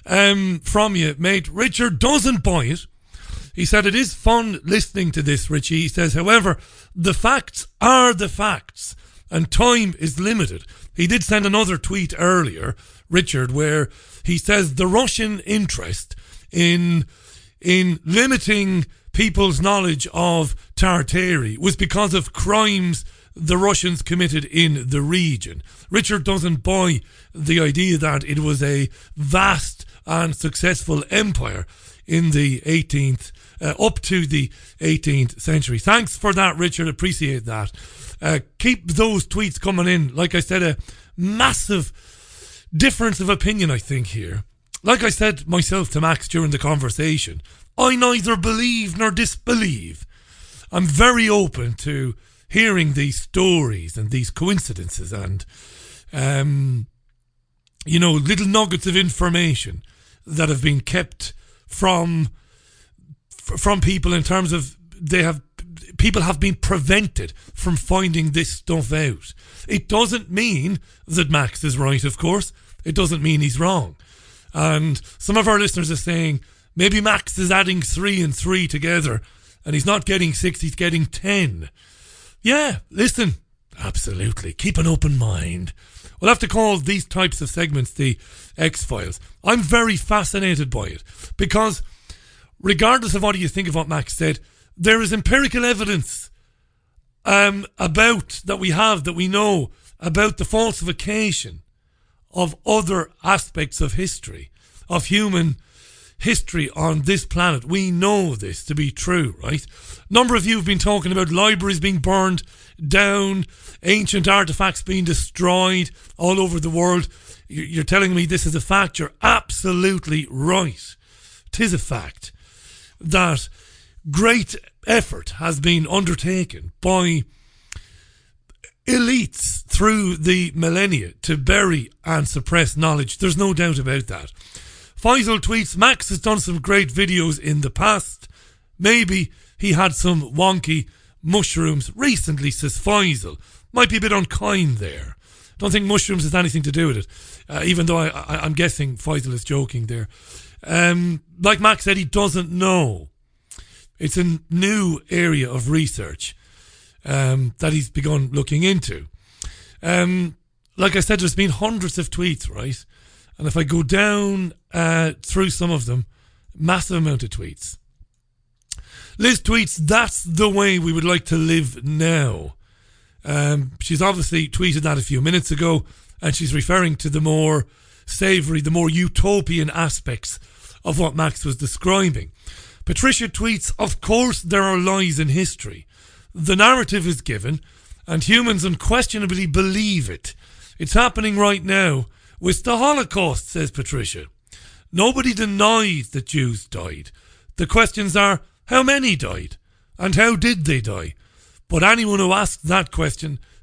from you, mate. Richard doesn't buy it. He said, it is fun listening to this, Richie. He says, however, the facts are the facts and time is limited. He did send another tweet earlier, Richard, where he says the Russian interest in limiting people's knowledge of Tartary was because of crimes the Russians committed in the region. Richard doesn't buy the idea that it was a vast and successful empire in the 18th up to the 18th century. Thanks for that, Richard. Appreciate that. Keep those tweets coming in. Like I said, a massive difference of opinion, I think, here. Like I said myself to Max during the conversation, I neither believe nor disbelieve. I'm very open to hearing these stories and these coincidences and, little nuggets of information that have been kept from people in terms of people have been prevented from finding this stuff out. It doesn't mean that Max is right, of course. It doesn't mean he's wrong. And some of our listeners are saying maybe Max is adding 3 and 3 together and he's not getting 6, he's getting 10. Yeah, listen, absolutely. Keep an open mind. We'll have to call these types of segments the X-Files. I'm very fascinated by it because regardless of what you think of what Max said, there is empirical evidence that we know about the falsification of other aspects of history, of human history on this planet. We know this to be true, right? A number of you have been talking about libraries being burned down, ancient artifacts being destroyed all over the world. You're telling me this is a fact? You're absolutely right. 'Tis a fact that great effort has been undertaken by elites through the millennia to bury and suppress knowledge. There's no doubt about that. Faisal tweets, Max has done some great videos in the past. Maybe he had some wonky mushrooms recently, says Faisal. Might be a bit unkind there. Don't think mushrooms has anything to do with it, even though I'm guessing Faisal is joking there. Like Max said, he doesn't know. It's a new area of research that he's begun looking into. Like I said, there's been hundreds of tweets, right? And if I go down through some of them, massive amount of tweets. Liz tweets, that's the way we would like to live now. She's obviously tweeted that a few minutes ago, and she's referring to the more savoury, the more utopian aspects of what Max was describing. Patricia tweets, of course there are lies in history. The narrative is given, and humans unquestionably believe it. It's happening right now with the Holocaust, says Patricia. Nobody denies that Jews died. The questions are, how many died? And how did they die? But anyone who asks that question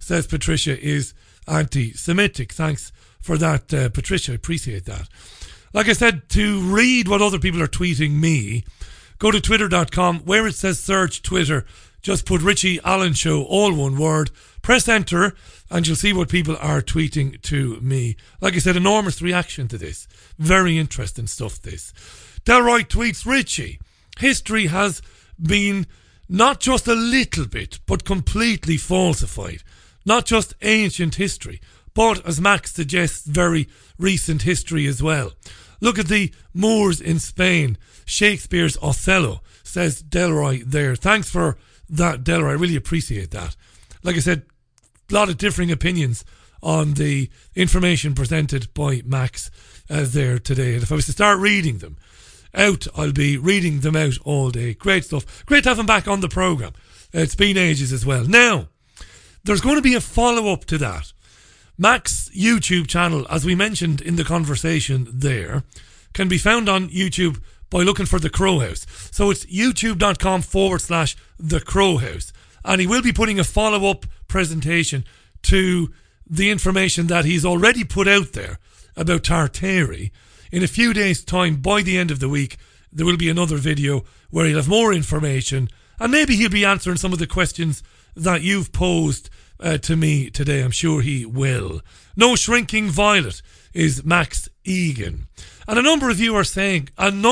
says Patricia, is anti-Semitic. Thanks for that, Patricia. I appreciate that. Like I said, to read what other people are tweeting me, go to twitter.com. Where it says search Twitter, just put Richie Allen Show, all one word. Press enter and you'll see what people are tweeting to me. Like I said, enormous reaction to this. Very interesting stuff, this. Delroy tweets, Richie, history has been not just a little bit, but completely falsified. Not just ancient history, but, as Max suggests, very recent history as well. Look at the Moors in Spain. Shakespeare's Othello, says Delroy there. Thanks for that, Delroy. I really appreciate that. Like I said, a lot of differing opinions on the information presented by Max there today. And if I was to start reading them out, I'll be reading them out all day. Great stuff. Great to have him back on the programme. It's been ages as well. Now, there's going to be a follow-up to that. Mac's YouTube channel, as we mentioned in the conversation there, can be found on YouTube by looking for The Crow House. So it's youtube.com/The Crow House. And he will be putting a follow-up presentation to the information that he's already put out there about Tartary. In a few days' time, by the end of the week, there will be another video where he'll have more information, and maybe he'll be answering some of the questions that you've posed to me today. I'm sure he will. No Shrinking Violet is Max Egan. And a number of you are saying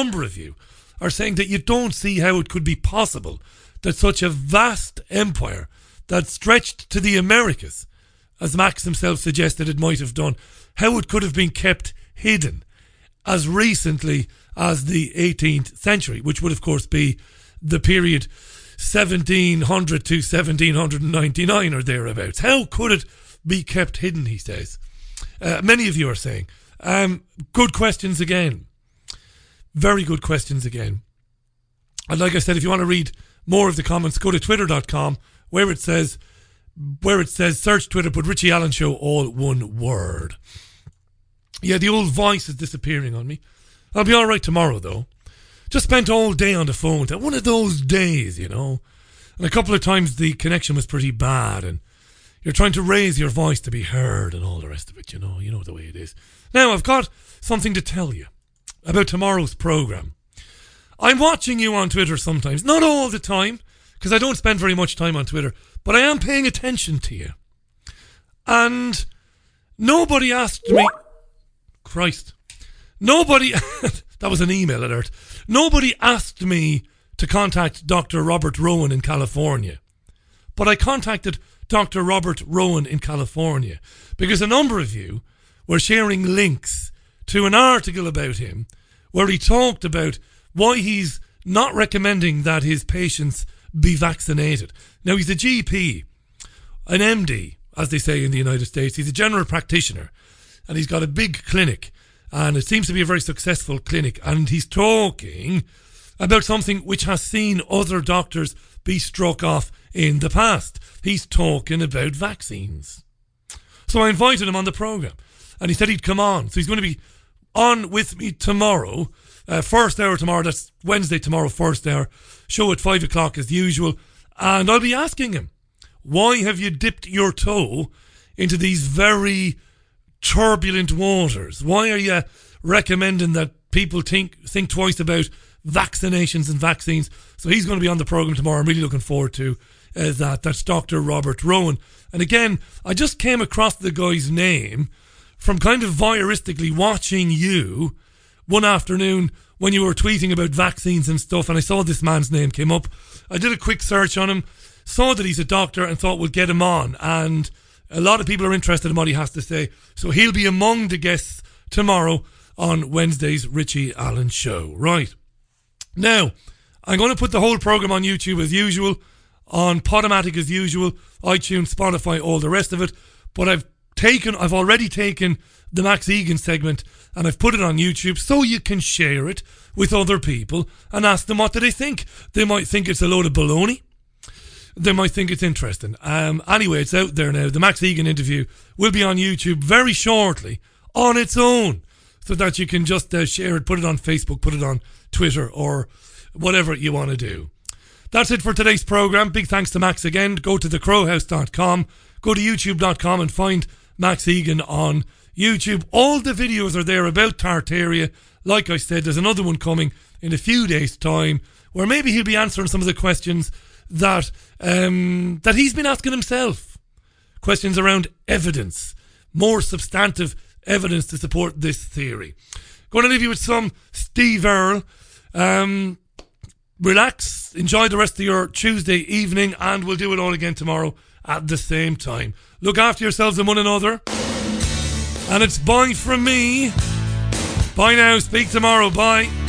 that you don't see how it could be possible that such a vast empire that stretched to the Americas, as Max himself suggested it might have done, how it could have been kept hidden as recently as the 18th century, which would of course be the period 1700 to 1799 or thereabouts. How could it be kept hidden, he says. Many of you are saying. Good questions again. Very good questions again. And like I said, if you want to read more of the comments, go to twitter.com where it says search Twitter, put Richie Allen Show, all one word. Yeah, the old voice is disappearing on me. I'll be alright tomorrow though. Just spent all day on the phone. One of those days, you know. And a couple of times the connection was pretty bad and you're trying to raise your voice to be heard and all the rest of it, you know the way it is. Now, I've got something to tell you about tomorrow's programme. I'm watching you on Twitter sometimes, not all the time, because I don't spend very much time on Twitter, but I am paying attention to you. And nobody asked me... Christ. Nobody... that was an email alert. Nobody asked me to contact Dr. Robert Rowan in California. But I contacted Dr. Robert Rowan in California because a number of you were sharing links to an article about him where he talked about why he's not recommending that his patients be vaccinated. Now, he's a GP, an MD, as they say in the United States. He's a general practitioner and he's got a big clinic and it seems to be a very successful clinic, and he's talking about something which has seen other doctors be struck off in the past. He's talking about vaccines. So I invited him on the programme and he said he'd come on. So he's going to be on with me tomorrow, first hour tomorrow, that's Wednesday tomorrow, first hour, show at 5 o'clock as usual. And I'll be asking him, why have you dipped your toe into these very turbulent waters? Why are you recommending that people think twice about vaccinations and vaccines? So he's going to be on the programme tomorrow. I'm really looking forward to that. That's Dr. Robert Rowan. And again, I just came across the guy's name from kind of voyeuristically watching you one afternoon when you were tweeting about vaccines and stuff, and I saw this man's name came up. I did a quick search on him, saw that he's a doctor and thought we'll get him on, and a lot of people are interested in what he has to say. So he'll be among the guests tomorrow on Wednesday's Richie Allen Show. Right. Now, I'm going to put the whole programme on YouTube as usual, on Podomatic as usual, iTunes, Spotify, all the rest of it. But I've already taken the Max Egan segment and I've put it on YouTube so you can share it with other people and ask them what do they think. They might think it's a load of baloney. They might think it's interesting. Anyway, it's out there now. The Max Egan interview will be on YouTube very shortly on its own so that you can just share it, put it on Facebook, put it on Twitter or whatever you want to do. That's it for today's programme. Big thanks to Max again. Go to thecrowhouse.com. Go to youtube.com and find Max Egan on YouTube. All the videos are there about Tartaria. Like I said, there's another one coming in a few days' time where maybe he'll be answering some of the questions that he's been asking himself. Questions around evidence. More substantive evidence to support this theory. Going to leave you with some Steve Earle. Relax, enjoy the rest of your Tuesday evening, and we'll do it all again tomorrow at the same time. Look after yourselves and one another. And it's bye from me. Bye now, speak tomorrow, bye.